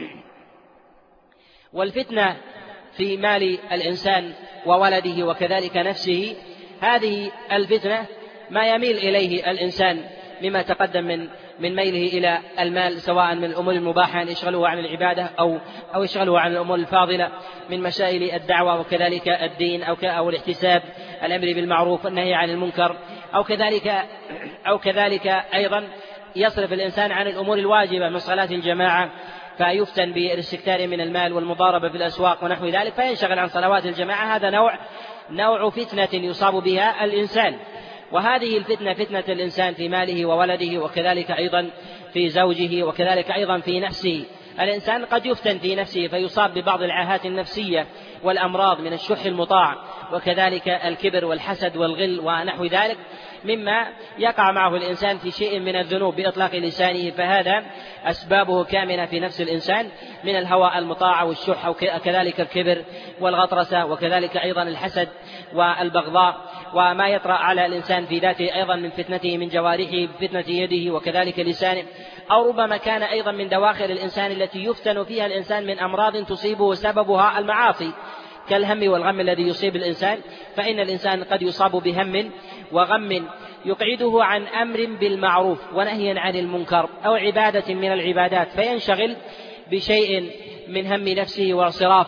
والفتنة في مال الإنسان وولده وكذلك نفسه، هذه الفتنة ما يميل إليه الإنسان مما تقدم من من ميله إلى المال، سواء من الأمور المباحة أن يشغله عن العبادة أو أو يشغله عن الأمور الفاضلة من مسائل الدعوة وكذلك الدين، أو أو الاحتساب، الأمر بالمعروف والنهي عن المنكر، أو كذلك أو كذلك أيضا يصرف الإنسان عن الأمور الواجبة من صلاة الجماعة فيفتن بالاستكثار من المال والمضاربة في الأسواق ونحو ذلك فينشغل عن صلوات الجماعة. هذا نوع نوع فتنة يصاب بها الإنسان. وهذه الفتنة فتنة الإنسان في ماله وولده وكذلك أيضا في زوجه وكذلك أيضا في نفسه. الإنسان قد يفتن في نفسه فيصاب ببعض العاهات النفسية والأمراض من الشح المطاع وكذلك الكبر والحسد والغل ونحو ذلك، مما يقع معه الإنسان في شيء من الذنوب بإطلاق لسانه، فهذا أسبابه كامنة في نفس الإنسان من الهوى المطاع والشح وكذلك الكبر والغطرسة وكذلك أيضا الحسد والبغضاء، وما يطرأ على الإنسان في ذاته أيضا من فتنته من جوارحه بفتنة يده وكذلك لسانه، أو ربما كان أيضا من دواخل الإنسان التي يفتن فيها الإنسان من أمراض تصيبه سببها المعاصي كالهم والغم الذي يصيب الإنسان. فإن الإنسان قد يصاب بهم وغم يقعده عن أمر بالمعروف ونهي عن المنكر أو عبادة من العبادات، فينشغل بشيء من هم نفسه وانصراف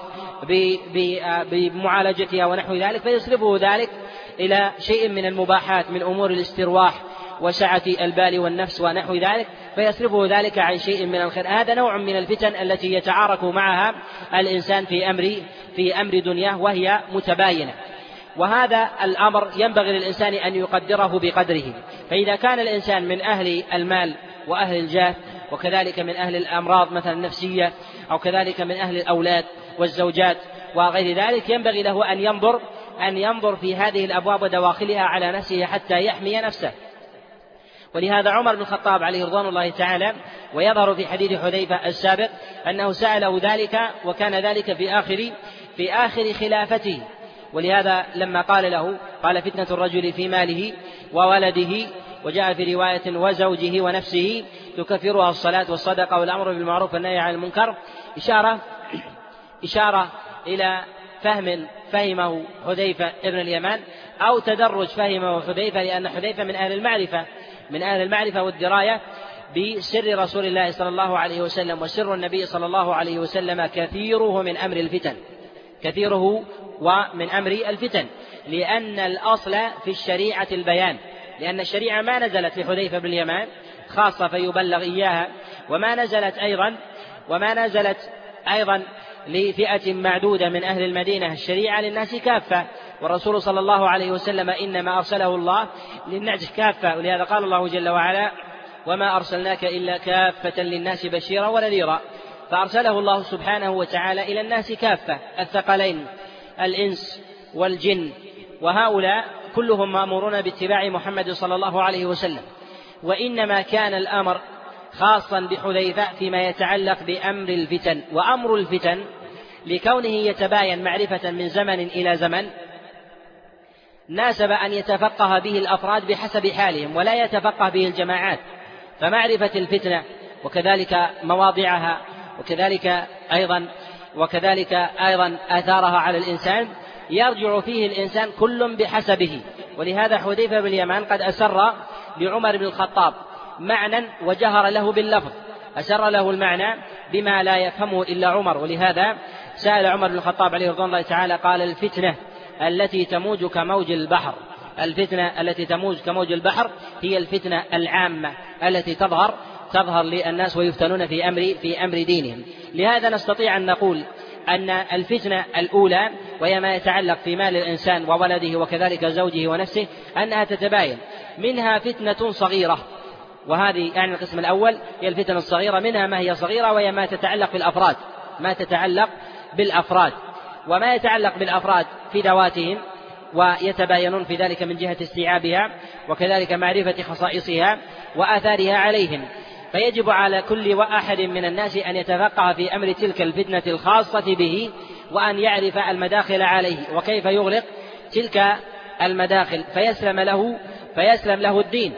بمعالجتها ونحو ذلك، فيصرفه ذلك إلى شيء من المباحات من أمور الاسترواح وسعة البال والنفس ونحو ذلك، فيصرفه ذلك عن شيء من الخير. هذا نوع من الفتن التي يتعارك معها الإنسان في أمر في أمر دنياه وهي متباينة. وهذا الأمر ينبغي للإنسان أن يقدره بقدره. فإذا كان الإنسان من أهل المال وأهل الجاه وكذلك من أهل الأمراض مثلا النفسية أو كذلك من أهل الأولاد والزوجات وغير ذلك، ينبغي له أن ينظر أن ينظر في هذه الأبواب ودواخلها على نفسه حتى يحمي نفسه. ولهذا عمر بن الخطاب عليه رضوان الله تعالى، ويظهر في حديث حذيفة السابق أنه سأله ذلك، وكان ذلك في آخر في آخر خلافته. ولهذا لما قال له قال فتنة الرجل في ماله وولده، وجاء في رواية وزوجه ونفسه تكفرها الصلاة والصدقة والأمر بالمعروف والنهي عن المنكر، إشارة إشارة إلى فهم فهمه حذيفة ابن اليمان أو تدرج فهمه حذيفة، لأن حذيفة من أهل المعرفة من أهل المعرفة والدراية بسر رسول الله صلى الله عليه وسلم، وسر النبي صلى الله عليه وسلم كثيره من أمر الفتن كثيره ومن أمر الفتن لأن الأصل في الشريعة البيان، لأن الشريعة ما نزلت لحذيفة بن اليمان خاصة فيبلغ إياها، وما نزلت أيضا وما نزلت أيضا لفئة معدودة من أهل المدينة، الشريعة للناس كافة، والرسول صلى الله عليه وسلم إنما أرسله الله للناس كافة. ولهذا قال الله جل وعلا وما أرسلناك إلا كافة للناس بشيرا ونذيرا، فأرسله الله سبحانه وتعالى إلى الناس كافة، الثقلين الإنس والجن، وهؤلاء كلهم مأمورون باتباع محمد صلى الله عليه وسلم. وإنما كان الأمر خاصا بحذيفة فيما يتعلق بأمر الفتن. وأمر الفتن لكونه يتباين معرفة من زمن إلى زمن ناسب أن يتفقه به الأفراد بحسب حالهم ولا يتفقه به الجماعات، فمعرفة الفتنة وكذلك مواضعها وكذلك أيضا وكذلك أيضا آثارها على الإنسان يرجع فيه الإنسان كل بحسبه. ولهذا حذيفة بن اليمان قد أسر لعمر بن الخطاب معنى وجهر له باللفظ، أسر له المعنى بما لا يفهمه إلا عمر. ولهذا سأل عمر بن الخطاب عليه رضوان الله تعالى قال: الفتنة التي تموج كموج البحر، الفتنة التي تموج كموج البحر هي الفتنة العامة التي تظهر تظهر للناس ويفتنون في أمر في أمر دينهم. لهذا نستطيع أن نقول أن الفتنة الأولى وهي ما يتعلق في مال الإنسان وولده وكذلك زوجه ونفسه أنها تتباين، منها فتنة صغيرة، وهذه يعني القسم الأول هي الفتنة الصغيرة، منها ما هي صغيرة وهي ما تتعلق بالأفراد ما تتعلق بالأفراد وما يتعلق بالأفراد في ذواتهم ويتباينون في ذلك من جهة استيعابها وكذلك معرفة خصائصها وآثارها عليهم. فيجب على كل واحد من الناس أن يتفقه في أمر تلك الفتنة الخاصة به، وأن يعرف المداخل عليه وكيف يغلق تلك المداخل فيسلم له فيسلم له الدين.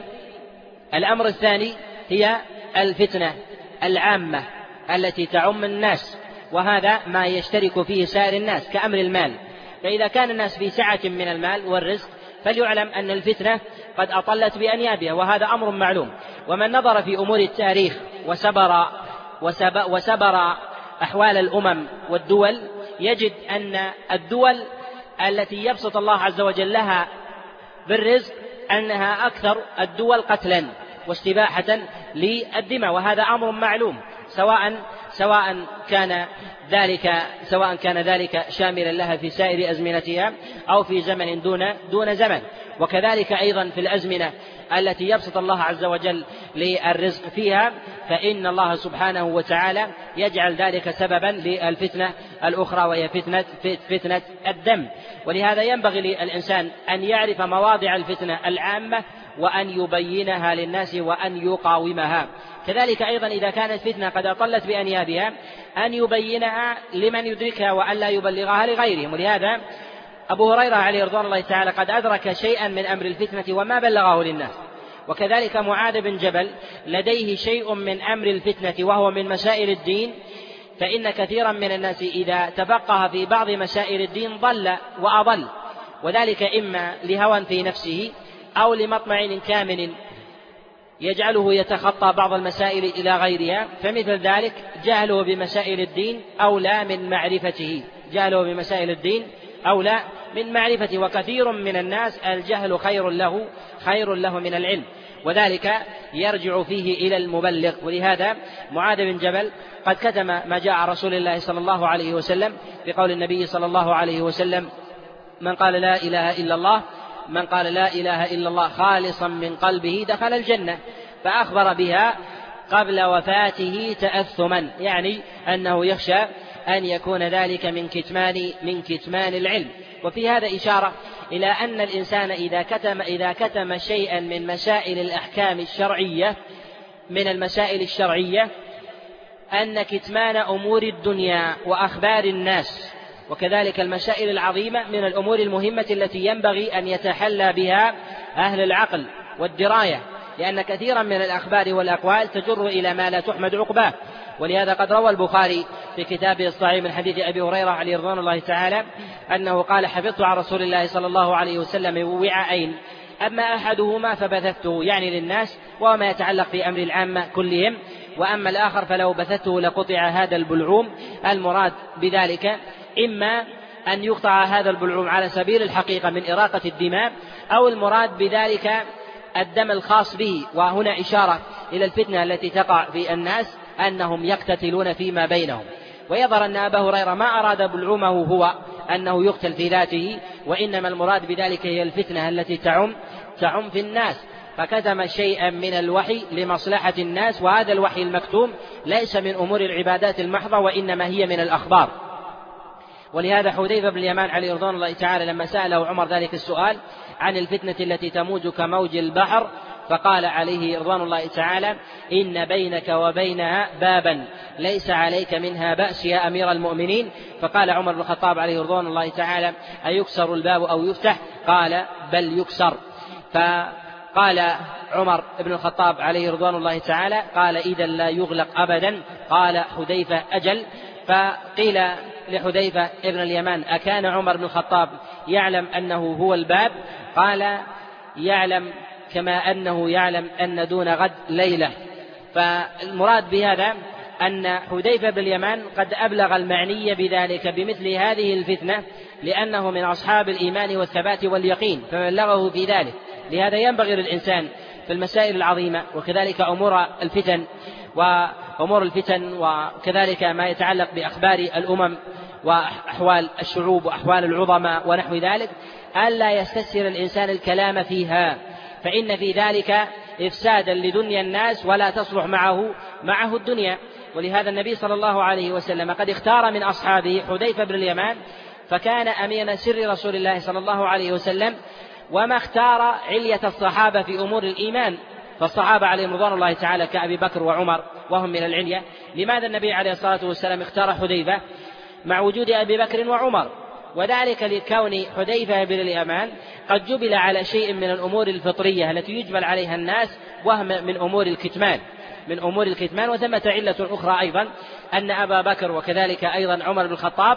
الأمر الثاني هي الفتنة العامة التي تعم الناس، وهذا ما يشترك فيه سائر الناس كأمر المال. فإذا كان الناس في سعة من المال والرزق فليعلم أن الفتنة قد أطلت بأنيابها، وهذا أمر معلوم. ومن نظر في أمور التاريخ وسبر, وسبر, وسبر أحوال الأمم والدول يجد أن الدول التي يبسط الله عز وجل لها بالرزق أنها أكثر الدول قتلا واستباحة للدماء، وهذا أمر معلوم، سواء سواء كان ذلك سواء كان ذلك شاملا لها في سائر أزمنتها أو في زمن دون دون زمن. وكذلك أيضا في الأزمنة التي يبسط الله عز وجل للرزق فيها فإن الله سبحانه وتعالى يجعل ذلك سببا للفتنة الأخرى وهي فتنة فتنة الدم. ولهذا ينبغي للإنسان أن يعرف مواضع الفتنة العامة وأن يبينها للناس وأن يقاومها. كذلك أيضا إذا كانت فتنة قد أطلت بأنيابها أن يبينها لمن يدركها وأن لا يبلغها لغيرهم. ولهذا أبو هريرة عليه رضوان الله تعالى قد أدرك شيئا من أمر الفتنة وما بلغه للناس، وكذلك معاذ بن جبل لديه شيء من أمر الفتنة وهو من مسائل الدين، فإن كثيرا من الناس إذا تفقه في بعض مسائل الدين ضل وأضل، وذلك إما لهوى في نفسه أو لمطمع كامن يجعله يتخطى بعض المسائل إلى غيرها، فمثل ذلك جهله بمسائل الدين أولى من معرفته جهله بمسائل الدين أولى من معرفته وكثير من الناس الجهل خير له خير له من العلم، وذلك يرجع فيه إلى المبلغ. ولهذا معاذ بن جبل قد كتم ما جاء عن رسول الله صلى الله عليه وسلم بقول النبي صلى الله عليه وسلم: من قال لا إله إلا الله من قال لا إله إلا الله خالصا من قلبه دخل الجنة، فأخبر بها قبل وفاته تأثما، يعني أنه يخشى أن يكون ذلك من كتمان من كتمان العلم. وفي هذا إشارة إلى أن الإنسان إذا كتم إذا كتم شيئا من مسائل الأحكام الشرعية من المسائل الشرعية أن كتمان أمور الدنيا وأخبار الناس وكذلك المسائل العظيمة من الأمور المهمة التي ينبغي أن يتحلى بها أهل العقل والدراية، لأن كثيرا من الأخبار والأقوال تجر إلى ما لا تحمد عقباه. ولهذا قد روى البخاري في كتابه الصحيح من حديث أبي هريرة عليه رضوان الله تعالى أنه قال: حفظت عن رسول الله صلى الله عليه وسلم وعاءين، أما أحدهما فبثثته يعني للناس وما يتعلق في أمر العامة كلهم، وأما الآخر فلو بثثته لقطع هذا البلعوم. المراد بذلك إما أن يقطع هذا البلعوم على سبيل الحقيقة من إراقة الدماء، أو المراد بذلك الدم الخاص به، وهنا إشارة إلى الفتنة التي تقع في الناس أنهم يقتتلون فيما بينهم. ويظهر أن أبا هريرة ما أراد بلعومه هو أنه يقتل في ذاته، وإنما المراد بذلك هي الفتنة التي تعم تعم في الناس، فكتم شيئا من الوحي لمصلحة الناس، وهذا الوحي المكتوم ليس من أمور العبادات المحضة وإنما هي من الأخبار. ولهذا حذيفة بن اليمان عليه رضوان الله تعالى لما سأله عمر ذلك السؤال عن الفتنة التي تموج كموج البحر فقال عليه رضوان الله تعالى: إن بينك وبينها بابا ليس عليك منها بأس يا أمير المؤمنين. فقال عمر بن الخطاب عليه رضوان الله تعالى: أيكسر الباب أو يفتح؟ قال: بل يكسر. فقال عمر بن الخطاب عليه رضوان الله تعالى: قال: إذا لا يغلق أبدا. قال حذيفة: أجل. فقيل لحذيفة ابن اليمان: أكان عمر بن الخطاب يعلم أنه هو الباب؟ قال: يعلم كما أنه يعلم أن دون غد ليلة. فالمراد بهذا أن حذيفة بن اليمان قد أبلغ المعني بذلك بمثل هذه الفتنة، لأنه من أصحاب الإيمان والثبات واليقين فبلغه في ذلك. لهذا ينبغي للإنسان في المسائل العظيمة وكذلك أمور الفتن وأمور الفتن وكذلك ما يتعلق بأخبار الأمم وأحوال الشعوب وأحوال العظماء ونحو ذلك، ألا يستسهل الإنسان الكلام فيها، فإن في ذلك إفسادا لدنيا الناس ولا تصلح معه معه الدنيا. ولهذا النبي صلى الله عليه وسلم قد اختار من أصحابه حذيفة بن اليمان، فكان أمين سر رسول الله صلى الله عليه وسلم، وما اختار علية الصحابة في أمور الإيمان، فالصحابة عليهم رضوان الله تعالى كأبي بكر وعمر وهم من العلية. لماذا النبي عليه الصلاة والسلام اختار حذيفة مع وجود أبي بكر وعمر؟ وذلك لكون حذيفة بن اليمان قد جبل على شيء من الأمور الفطرية التي يجبل عليها الناس، وهم من أمور الكتمان من أمور الكتمان وثمة علة أخرى أيضا، أن أبا بكر وكذلك أيضا عمر بن الخطاب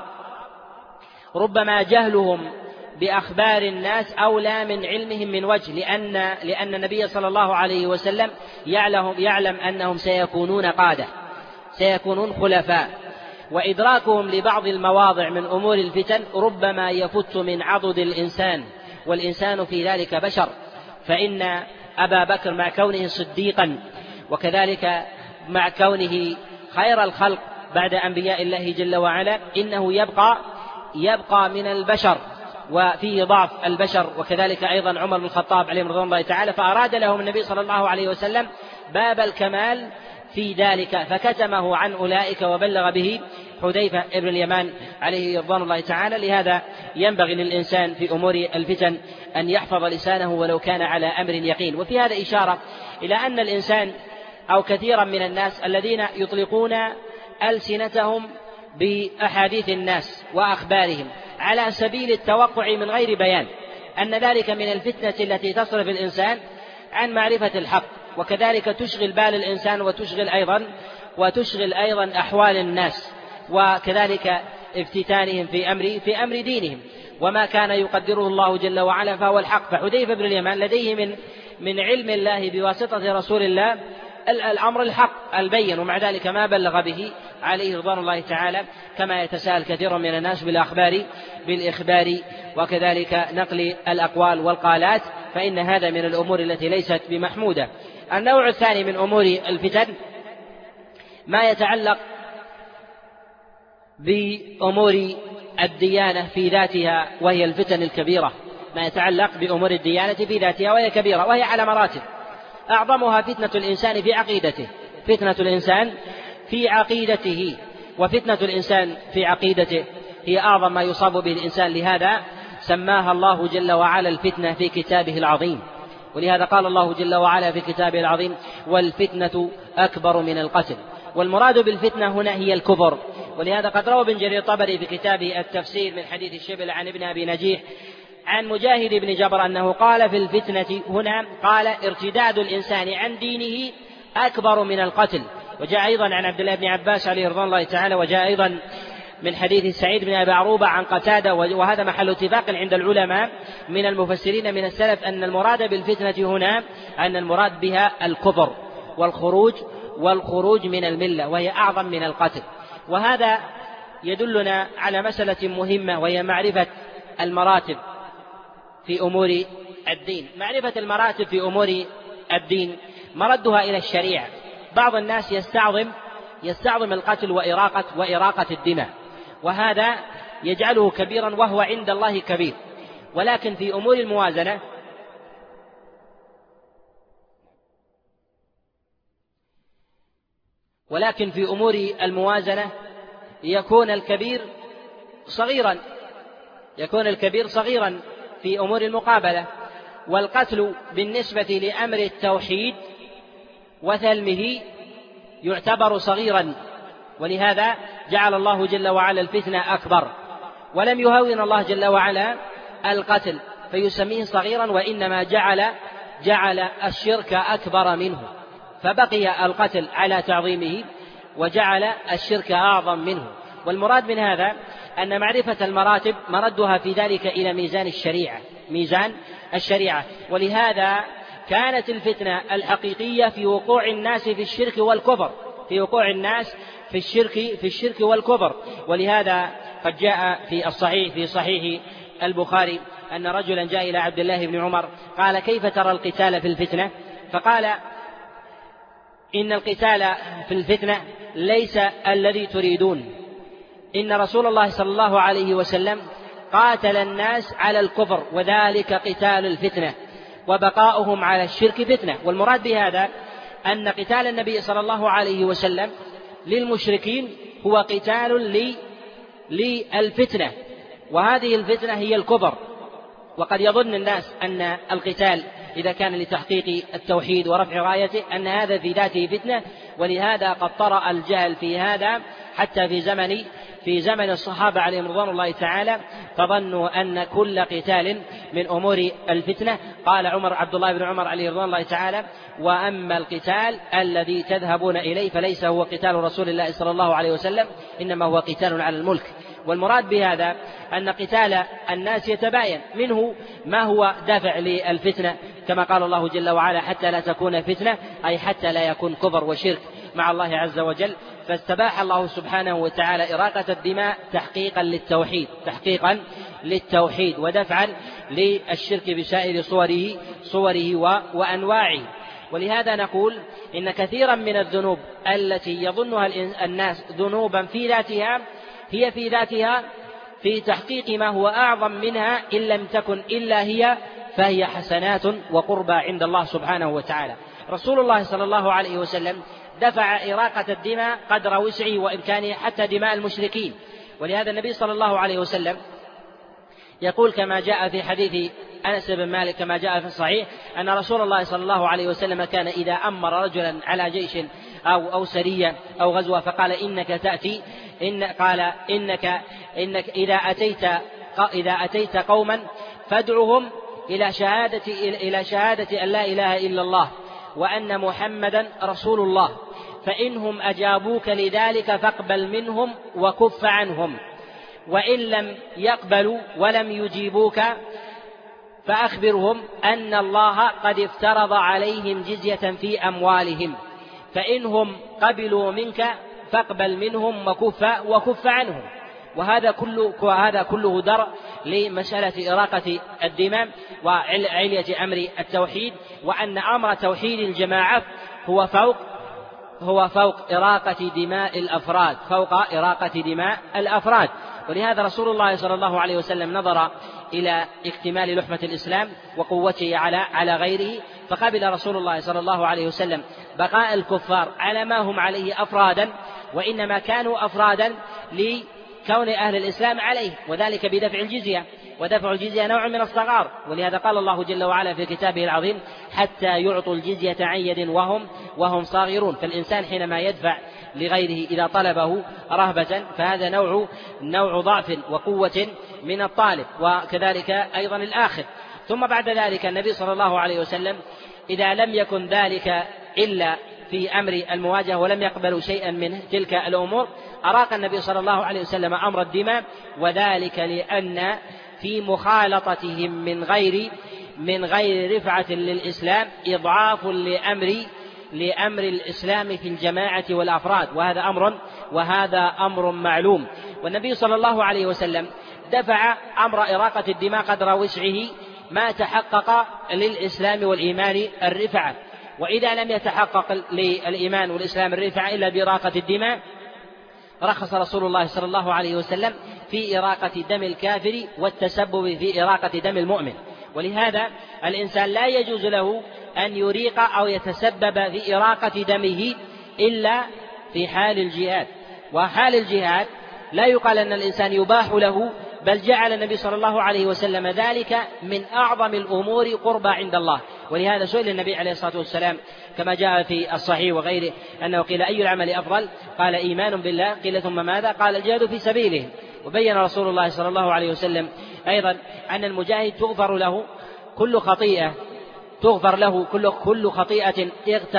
ربما جهلهم بأخبار الناس أولى من علمهم من وجه، لأن لأن النبي صلى الله عليه وسلم يعلم, يعلم أنهم سيكونون قادة سيكونون خلفاء، وإدراكهم لبعض المواضع من أمور الفتن ربما يفت من عضد الإنسان، والإنسان في ذلك بشر. فإن أبا بكر مع كونه صديقا وكذلك مع كونه خير الخلق بعد أنبياء الله جل وعلا، إنه يبقى يبقى من البشر وفيه ضعف البشر، وكذلك أيضا عمر بن الخطاب عليه رضوان الله تعالى، فأراد لهم النبي صلى الله عليه وسلم باب الكمال في ذلك فكتمه عن أولئك وبلغ به حذيفة بن اليمان عليه رضوان الله تعالى. لهذا ينبغي للإنسان في أمور الفتن أن يحفظ لسانه ولو كان على أمر يقين. وفي هذا إشارة إلى أن الإنسان أو كثيرا من الناس الذين يطلقون ألسنتهم بأحاديث الناس وأخبارهم على سبيل التوقع من غير بيان، أن ذلك من الفتنة التي تصرف الإنسان عن معرفة الحق، وكذلك تشغل بال الإنسان وتشغل أيضا وتشغل أيضا أحوال الناس، وكذلك افتتانهم في أمر في أمر دينهم، وما كان يقدره الله جل وعلا فهو الحق. فحذيفة بن اليمان لديه من من علم الله بواسطة رسول الله الأمر الحق البين، ومع ذلك ما بلغ به عليه رضوان الله تعالى، كما يتساءل كثير من الناس بالأخبار بالإخبار وكذلك نقل الأقوال والقالات، فإن هذا من الأمور التي ليست بمحمودة. النوع الثاني من أمور الفتن ما يتعلق بأمور الديانة في ذاتها، وهي الفتن الكبيرة، ما يتعلق بأمور الديانة في ذاتها وهي كبيرة، وهي على مراتب. أعظمها فتنة الإنسان في عقيدته فتنة الإنسان في عقيدته وفتنة الإنسان في عقيدته هي أعظم ما يصاب به الإنسان، لهذا سماها الله جل وعلا الفتنة في كتابه العظيم. ولهذا قال الله جل وعلا في كتابه العظيم: والفتنة أكبر من القتل. والمراد بالفتنة هنا هي الكفر. ولهذا قد روى ابن جرير الطبري في كتابه التفسير من حديث الشبل عن ابن أبي نجيح عن مجاهد بن جبر أنه قال في الفتنة هنا قال: ارتداد الإنسان عن دينه أكبر من القتل. وجاء أيضا عن عبد الله بن عباس عليه رضوان الله تعالى، وجاء أيضا من حديث سعيد بن أبي عروبة عن قتادة، وهذا محل اتفاق عند العلماء من المفسرين من السلف أن المراد بالفتنة هنا أن المراد بها الكفر والخروج والخروج من الملة، وهي أعظم من القتل. وهذا يدلنا على مسألة مهمة، وهي معرفة المراتب في أمور الدين. معرفة المراتب في أمور الدين مردها إلى الشريعة. بعض الناس يستعظم يستعظم القتل وإراقة وإراقة الدماء، وهذا يجعله كبيرا، وهو عند الله كبير. ولكن في أمور الموازنة ولكن في أمور الموازنة يكون الكبير صغيرا يكون الكبير صغيرا في أمور المقابلة. والقتل بالنسبة لأمر التوحيد وثلمه يعتبر صغيرا، ولهذا جعل الله جل وعلا الفتنة أكبر، ولم يهون الله جل وعلا القتل فيسميه صغيرا، وإنما جعل جعل الشرك أكبر منه، فبقي القتل على تعظيمه وجعل الشرك أعظم منه. والمراد من هذا أن معرفة المراتب مردها في ذلك إلى ميزان الشريعة ميزان الشريعة ولهذا كانت الفتنة الحقيقية في وقوع الناس في الشرك والكفر، في وقوع الناس في الشرك في الشرك والكفر. ولهذا قد جاء في الصحيح في صحيح البخاري أن رجلا جاء إلى عبد الله بن عمر قال: كيف ترى القتال في الفتنة؟ فقال: إن القتال في الفتنة ليس الذي تريدون، إن رسول الله صلى الله عليه وسلم قاتل الناس على الكفر، وذلك قتال الفتنة، وبقاؤهم على الشرك فتنة. والمراد بهذا أن قتال النبي صلى الله عليه وسلم للمشركين هو قتال للفتنة، وهذه الفتنة هي الكفر. وقد يظن الناس أن القتال إذا كان لتحقيق التوحيد ورفع رايته أن هذا في ذاته فتنة، ولهذا قد طرأ الجهل في هذا حتى في زمن في زمن الصحابة عليهم رضوان الله تعالى، فظنوا أن كل قتال من أمور الفتنة. قال عمر عبد الله بن عمر عليه رضوان الله تعالى: وأما القتال الذي تذهبون إليه فليس هو قتال رسول الله صلى الله عليه وسلم، إنما هو قتال على الملك. والمراد بهذا أن قتال الناس يتباين، منه ما هو دافع للفتنة كما قال الله جل وعلا: حتى لا تكون فتنة، أي حتى لا يكون كفر وشرك مع الله عز وجل. فاستباح الله سبحانه وتعالى إراقة الدماء تحقيقا للتوحيد تحقيقا للتوحيد ودفعا للشرك بسائر صوره صوره وأنواعه. ولهذا نقول إن كثيرا من الذنوب التي يظنها الناس ذنوبا في ذاتها هي في ذاتها في تحقيق ما هو أعظم منها، إن لم تكن إلا هي فهي حسنات وقربى عند الله سبحانه وتعالى. رسول الله صلى الله عليه وسلم دفع إراقة الدماء قدر وسعه وإمكانه حتى دماء المشركين. ولهذا النبي صلى الله عليه وسلم يقول كما جاء في حديث أنس بن مالك كما جاء في الصحيح أن رسول الله صلى الله عليه وسلم كان إذا أمر رجلا على جيش أو أو سرية أو غزوة فقال: إنك تأتي إن قال إنك إنك إذا أتيت إذا أتيت قوما فادعهم إلى شهادة إلى شهادة أن لا إله إلا الله وأن محمدا رسول الله، فإنهم أجابوك لذلك فاقبل منهم وكف عنهم، وإن لم يقبلوا ولم يجيبوك فأخبرهم أن الله قد افترض عليهم جزية في أموالهم، فإنهم قبلوا منك فاقبل منهم وكف وكف عنهم. وهذا كله وهذا كله درء لمسألة إراقة الدماء وعلية أمر التوحيد، وأن أمر توحيد الجماعة هو فوق هو فوق إراقة دماء الأفراد فوق إراقة دماء الأفراد. ولهذا رسول الله صلى الله عليه وسلم نظر إلى اكتمال لحمة الإسلام وقوته على على غيره، فقبل رسول الله صلى الله عليه وسلم بقاء الكفار على ما هم عليه أفرادا، وإنما كانوا أفرادا لكون أهل الإسلام عليه، وذلك بدفع الجزية، ودفع الجزية نوع من الصغار. ولهذا قال الله جل وعلا في كتابه العظيم: حتى يعطوا الجزية عن يد وهم وهم صاغرون. فالإنسان حينما يدفع لغيره إذا طلبه رهبة فهذا نوع نوع ضعف وقوة من الطالب، وكذلك أيضا الآخر. ثم بعد ذلك النبي صلى الله عليه وسلم إذا لم يكن ذلك إلا في أمر المواجهة ولم يقبلوا شيئا من تلك الأمور، أراق النبي صلى الله عليه وسلم أمر الدماء، وذلك لأن في مخالطتهم من غير من غير رفعة للإسلام إضعاف لأمر لأمر الإسلام في الجماعة والأفراد، وهذا أمر وهذا أمر معلوم. والنبي صلى الله عليه وسلم دفع أمر إراقة الدماء قدر وسعه ما تحقق للإسلام والإيمان الرفعة، وإذا لم يتحقق للإيمان والإسلام الرفعة إلا بإراقة الدماء رخص رسول الله صلى الله عليه وسلم في إراقة دم الكافر والتسبب في إراقة دم المؤمن. ولهذا الإنسان لا يجوز له أن يريق أو يتسبب في إراقة دمه إلا في حال الجهاد، وحال الجهاد لا يقال أن الإنسان يباح له، بل جعل النبي صلى الله عليه وسلم ذلك من أعظم الأمور قربى عند الله. ولهذا سئل النبي عليه الصلاة والسلام كما جاء في الصحيح وغيره أنه قيل: أي العمل أفضل؟ قال: إيمان بالله. قيل: ثم ماذا؟ قال: الجهاد في سبيله. وبين رسول الله صلى الله عليه وسلم أيضا أن المجاهد تغفر له كل خطيئة تغفر له كل كل خطيئة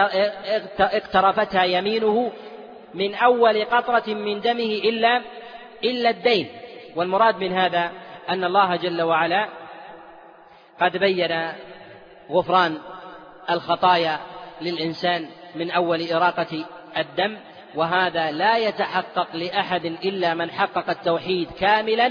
اقترفتها يمينه من أول قطرة من دمه إلا إلا الدين. والمراد من هذا أن الله جل وعلا قد بين غفران الخطايا للإنسان من أول إراقة الدم، وهذا لا يتحقق لأحد إلا من حقق التوحيد كاملا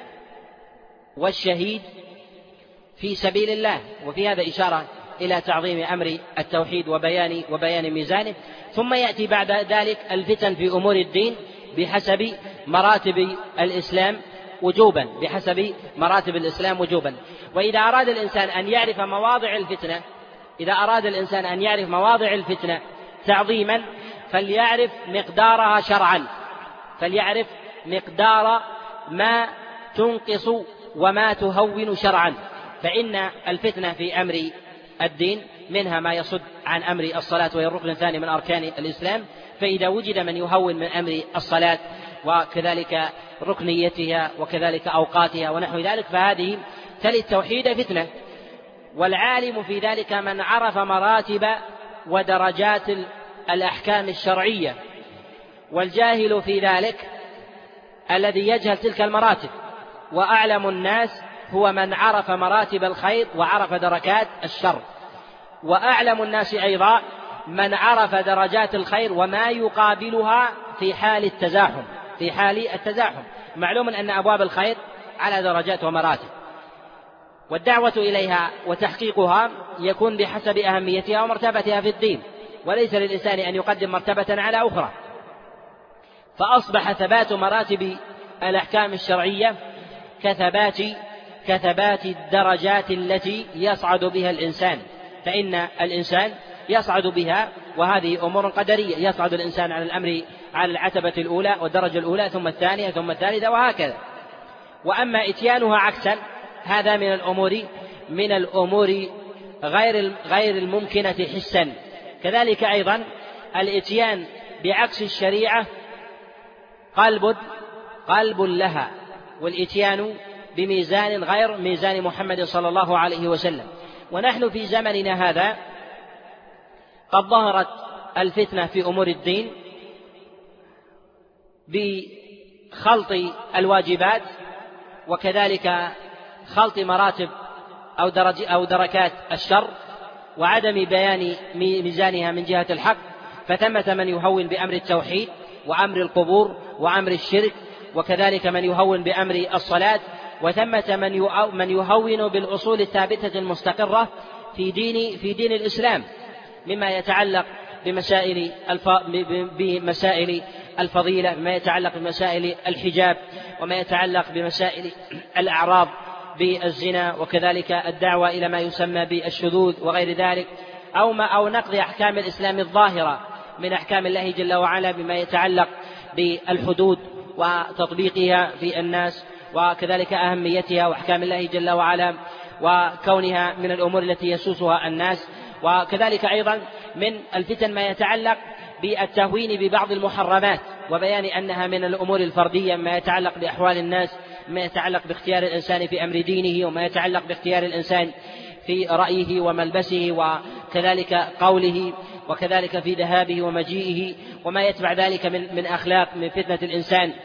والشهيد في سبيل الله. وفي هذا إشارة إلى تعظيم أمر التوحيد وبيان وبيان ميزانه. ثم يأتي بعد ذلك الفتن في أمور الدين بحسب مراتب الإسلام وجوبا بحسب مراتب الإسلام وجوبا. وإذا أراد الإنسان أن يعرف مواضع الفتنة إذا أراد الإنسان أن يعرف مواضع الفتنة تعظيما فليعرف مقدارها شرعا فليعرف مقدار ما تنقص وما تهون شرعا. فإن الفتنة في أمر الدين منها ما يصد عن أمر الصلاة وهي الركن الثاني من أركان الإسلام، فإذا وجد من يهون من أمر الصلاة وكذلك ركنيتها وكذلك أوقاتها ونحو ذلك فهذه تلي التوحيد فتنة. والعالم في ذلك من عرف مراتب ودرجات الأحكام الشرعية، والجاهل في ذلك الذي يجهل تلك المراتب. وأعلم الناس هو من عرف مراتب الخير وعرف دركات الشر. وأعلم الناس أيضا من عرف درجات الخير وما يقابلها في حال التزاحم في حال التزاحم معلوم أن أبواب الخير على درجات ومراتب، والدعوة إليها وتحقيقها يكون بحسب أهميتها ومرتبتها في الدين، وليس للإنسان أن يقدم مرتبة على أخرى. فأصبح ثبات مراتب الأحكام الشرعية كثبات كثبات الدرجات التي يصعد بها الإنسان، فإن الإنسان يصعد بها، وهذه أمور قدرية، يصعد الإنسان على الأمر على العتبة الأولى والدرجة الأولى ثم الثانية ثم الثالثة وهكذا. وأما إتيانها عكسا هذا من الأمور من الأمور غير غير الممكنة حسا. كذلك أيضا الإتيان بعكس الشريعة قلب قلب لها، والإتيان بميزان غير ميزان محمد صلى الله عليه وسلم. ونحن في زمننا هذا قد ظهرت الفتنة في أمور الدين بخلط الواجبات وكذلك خلط مراتب أو, درج أو دركات الشر وعدم بيان ميزانها من جهة الحق. فثمة من يهون بأمر التوحيد وأمر القبور وأمر الشرك، وكذلك من يهون بأمر الصلاة، وثمة من يهون بالأصول الثابتة المستقرة في دين في دين الإسلام مما يتعلق بمسائل الف... بمسائل الفضيلة، بما يتعلق بمسائل الحجاب، وما يتعلق بمسائل الأعراض بالزنا، وكذلك الدعوة إلى ما يسمى بالشذوذ وغير ذلك، أو ما أو نقض أحكام الإسلام الظاهرة من أحكام الله جل وعلا بما يتعلق بالحدود وتطبيقها في الناس، وكذلك أهميتها وأحكام الله جل وعلا وكونها من الأمور التي يسوسها الناس. وكذلك أيضا من الفتن ما يتعلق بالتهوين ببعض المحرمات وبيان أنها من الأمور الفردية، ما يتعلق بأحوال الناس، ما يتعلق باختيار الإنسان في أمر دينه، وما يتعلق باختيار الإنسان في رأيه وملبسه وكذلك قوله، وكذلك في ذهابه ومجيئه، وما يتبع ذلك من من أخلاق من فتنة الإنسان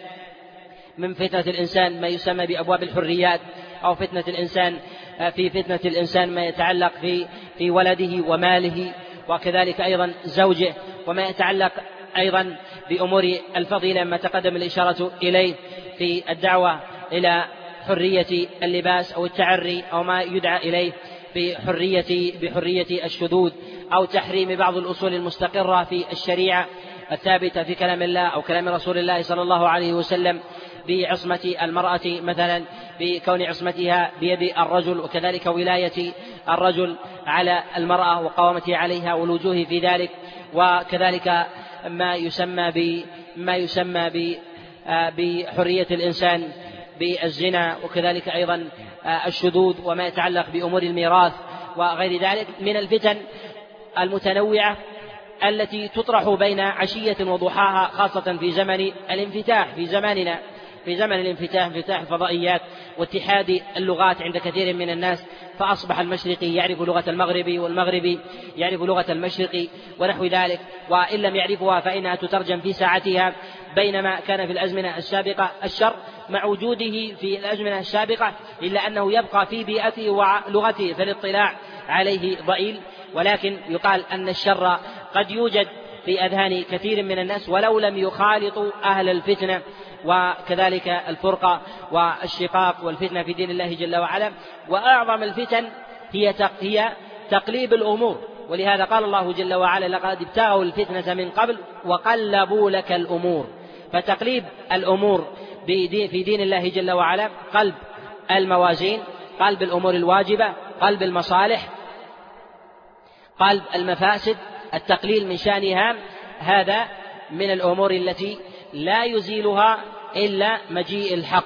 من فتنة الإنسان ما يسمى بأبواب الحريات، أو فتنة الإنسان في فتنة الإنسان ما يتعلق في في ولده وماله، وكذلك أيضا زوجه، وما يتعلق أيضا بأمور الفضيلة ما تقدم الإشارة إليه في الدعوة إلى حرية اللباس أو التعري، أو ما يدعى إليه بحرية بحرية الشذوذ، أو تحريم بعض الأصول المستقرة في الشريعة الثابتة في كلام الله أو كلام رسول الله صلى الله عليه وسلم، بعصمة المرأة مثلا بكون عصمتها بيد الرجل، وكذلك ولاية الرجل على المرأة وقوامته عليها والوجوه في ذلك، وكذلك ما يسمى ب ما يسمى ب بحرية الإنسان بالزنا، وكذلك أيضا الشذوذ، وما يتعلق بأمور الميراث وغير ذلك من الفتن المتنوعة التي تطرح بين عشية وضحاها، خاصة في زمن الانفتاح في زماننا في زمن الانفتاح انفتاح الفضائيات واتحاد اللغات عند كثير من الناس، فأصبح المشرقي يعرف لغة المغربي والمغربي يعرف لغة المشرقي ونحو ذلك، وإن لم يعرفها فإنها تترجم في ساعتها، بينما كان في الأزمنة السابقة الشر مع وجوده في الأزمنة السابقة إلا أنه يبقى في بيئته ولغته فالاطلاع عليه ضئيل. ولكن يقال أن الشر قد يوجد في أذهان كثير من الناس ولو لم يخالطوا أهل الفتنة، وكذلك الفرقة والشقاق والفتنة في دين الله جل وعلا. وأعظم الفتن هي هي تقليب الأمور، ولهذا قال الله جل وعلا: لقد ابتغوا الفتنة من قبل وقلبوا لك الأمور. فتقليب الأمور في دين الله جل وعلا، قلب الموازين، قلب الأمور الواجبة، قلب المصالح، قلب المفاسد، التقليل من شأنها، هذا من الأمور التي لا يزيلها إلا مجيء الحق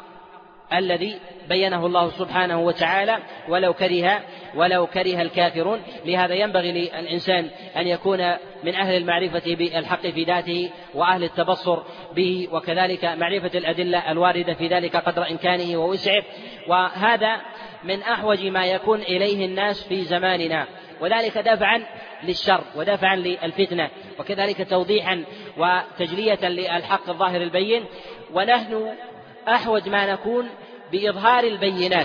الذي بينه الله سبحانه وتعالى ولو كره ولو كره الكافرون. لهذا ينبغي للإنسان أن يكون من أهل المعرفة بالحق في ذاته وأهل التبصر به، وكذلك معرفة الأدلة الواردة في ذلك قدر إمكانه ووسعه، وهذا من أحوج ما يكون إليه الناس في زماننا، وذلك دفعا للشر ودفعا للفتنة، وكذلك توضيحا وتجلية للحق الظاهر البين. ونحن أحوج ما نكون بإظهار البينات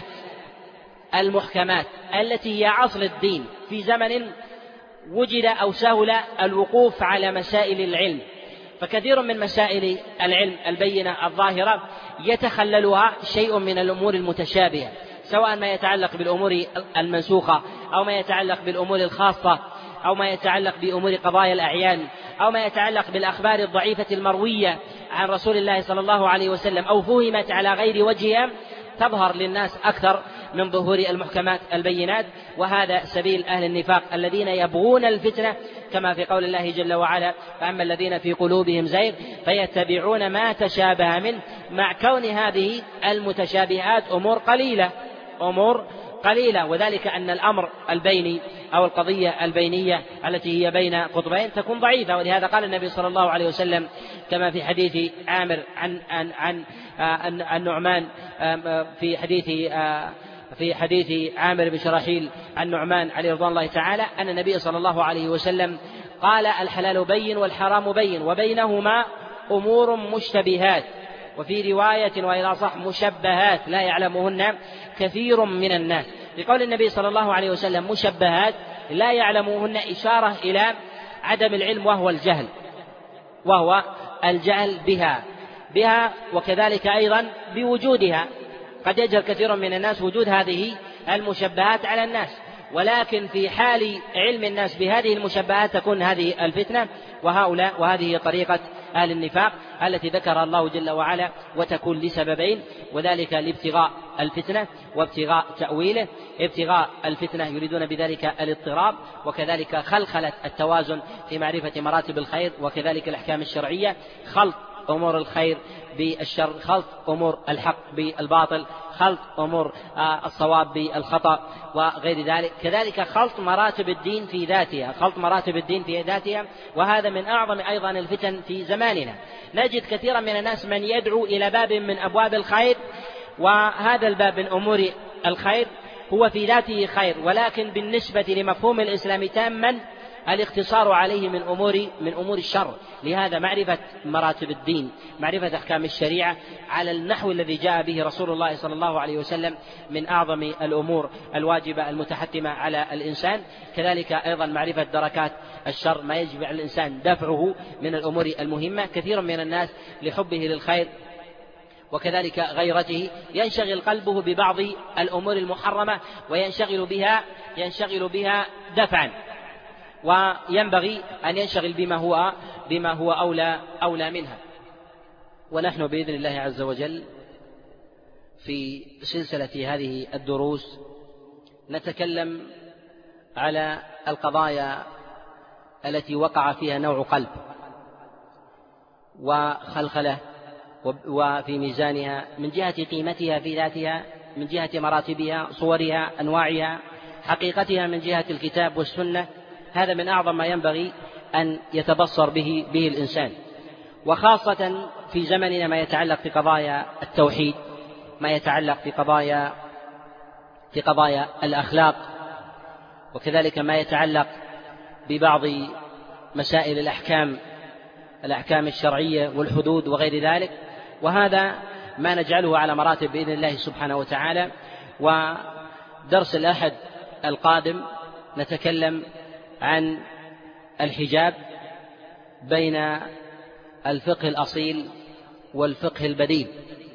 المحكمات التي هي أصل الدين في زمن وجد أو سهل الوقوف على مسائل العلم. فكثير من مسائل العلم البينة الظاهرة يتخللها شيء من الأمور المتشابهة، سواء ما يتعلق بالأمور المنسوخة أو ما يتعلق بالأمور الخاصة أو ما يتعلق بأمور قضايا الأعيان أو ما يتعلق بالأخبار الضعيفة المروية عن رسول الله صلى الله عليه وسلم أو فهمت على غير وجهها، تظهر للناس أكثر من ظهور المحكمات البينات. وهذا سبيل أهل النفاق الذين يبغون الفتنة، كما في قول الله جل وعلا: فأما الذين في قلوبهم زيغ فيتبعون ما تشابه منه، مع كون هذه المتشابهات أمور قليلة أمور قليلة وذلك أن الأمر البيني أو القضية البينية التي هي بين قطبين تكون ضعيفة. ولهذا قال النبي صلى الله عليه وسلم كما في حديث عامر عن عن عن النعمان في حديث في حديث عامر بن شراحيل عن نعمان عليه رضوان الله تعالى أن النبي صلى الله عليه وسلم قال: الحلال بين والحرام بين وبينهما أمور مشتبهات، وفي رواية وإلى صح مشبهات لا يعلمهن كثير من الناس. لقول النبي صلى الله عليه وسلم مشبهات لا يعلمهن إشارة إلى عدم العلم وهو الجهل وهو الجهل بها بها وكذلك أيضا بوجودها. قد يجهل كثير من الناس وجود هذه المشبهات على الناس، ولكن في حال علم الناس بهذه المشبهات تكون هذه الفتنة، وهؤلاء وهذه طريقة أهل النفاق التي ذكر الله جل وعلا، وتكون لسببين: وذلك لابتغاء الفتنة وابتغاء تأويله. ابتغاء الفتنة يريدون بذلك الاضطراب، وكذلك خلخلة التوازن في معرفة مراتب الخير وكذلك الأحكام الشرعية، خلط أمور الخير بالشر، خلط أمور الحق بالباطل، خلط أمور الصواب بالخطأ وغير ذلك، كذلك خلط مراتب الدين في ذاتها خلط مراتب الدين في ذاتها وهذا من أعظم أيضا الفتن في زماننا. نجد كثيرا من الناس من يدعو إلى باب من أبواب الخير، وهذا الباب من أمور الخير هو في ذاته خير، ولكن بالنسبة لمفهوم الإسلام تاما الاقتصار عليه من أمور من أمور الشر. لهذا معرفة مراتب الدين، معرفة أحكام الشريعة على النحو الذي جاء به رسول الله صلى الله عليه وسلم من أعظم الأمور الواجبة المتحتمة على الإنسان. كذلك أيضا معرفة دركات الشر، ما يجب على الإنسان دفعه من الأمور المهمة. كثير من الناس لحبه للخير وكذلك غيرته ينشغل قلبه ببعض الأمور المحرمة وينشغل بها ينشغل بها دفعا، وينبغي أن ينشغل بما هو بما هو أولى أولى منها. ونحن بإذن الله عز وجل في سلسلة هذه الدروس نتكلم على القضايا التي وقع فيها نوع قلب وخلخلة وفي ميزانها، من جهة قيمتها في ذاتها، من جهة مراتبها، صورها، أنواعها، حقيقتها من جهة الكتاب والسنة. هذا من أعظم ما ينبغي أن يتبصر به به الإنسان، وخاصة في زمننا ما يتعلق في قضايا التوحيد، ما يتعلق في قضايا في قضايا الأخلاق، وكذلك ما يتعلق ببعض مسائل الأحكام الأحكام الشرعية والحدود وغير ذلك. وهذا ما نجعله على مراتب بإذن الله سبحانه وتعالى. ودرس الأحد القادم نتكلم عن الحجاب بين الفقه الأصيل والفقه البديل،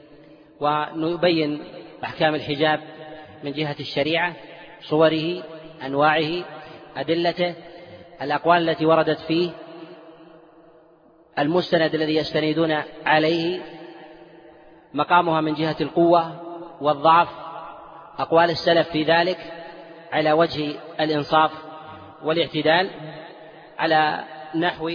ونبين أحكام الحجاب من جهة الشريعة، صوره، أنواعه، أدلته، الأقوال التي وردت فيه، المستند الذي يستندون عليه، مقامها من جهة القوة والضعف، أقوال السلف في ذلك على وجه الإنصاف والاعتدال على نحو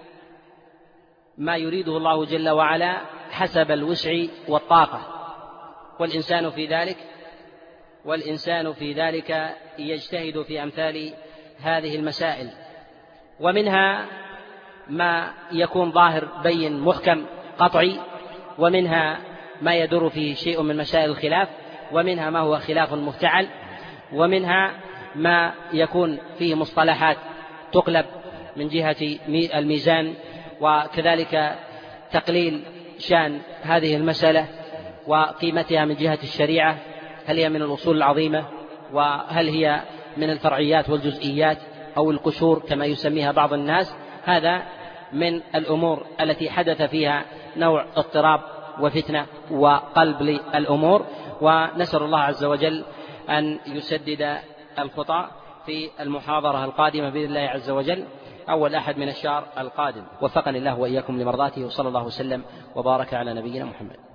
ما يريده الله جل وعلا حسب الوسع والطاقة، والإنسان في ذلك والإنسان في ذلك يجتهد في أمثال هذه المسائل. ومنها ما يكون ظاهر بين محكم قطعي، ومنها ما يدور فيه شيء من مسائل الخلاف، ومنها ما هو خلاف مفتعل، ومنها ما يكون فيه مصطلحات تقلب من جهة الميزان، وكذلك تقليل شأن هذه المسألة وقيمتها من جهة الشريعة، هل هي من الأصول العظيمة، وهل هي من الفرعيات والجزئيات أو القشور كما يسميها بعض الناس. هذا من الأمور التي حدث فيها نوع اضطراب وفتنة وقلب للأمور، ونسأل الله عز وجل أن يسدد الخطأ في المحاضرة القادمة بإذن الله عز وجل، أول أحد من الشهر القادم. وفقني الله وإياكم لمرضاته، وصلى الله وسلم وبارك على نبينا محمد.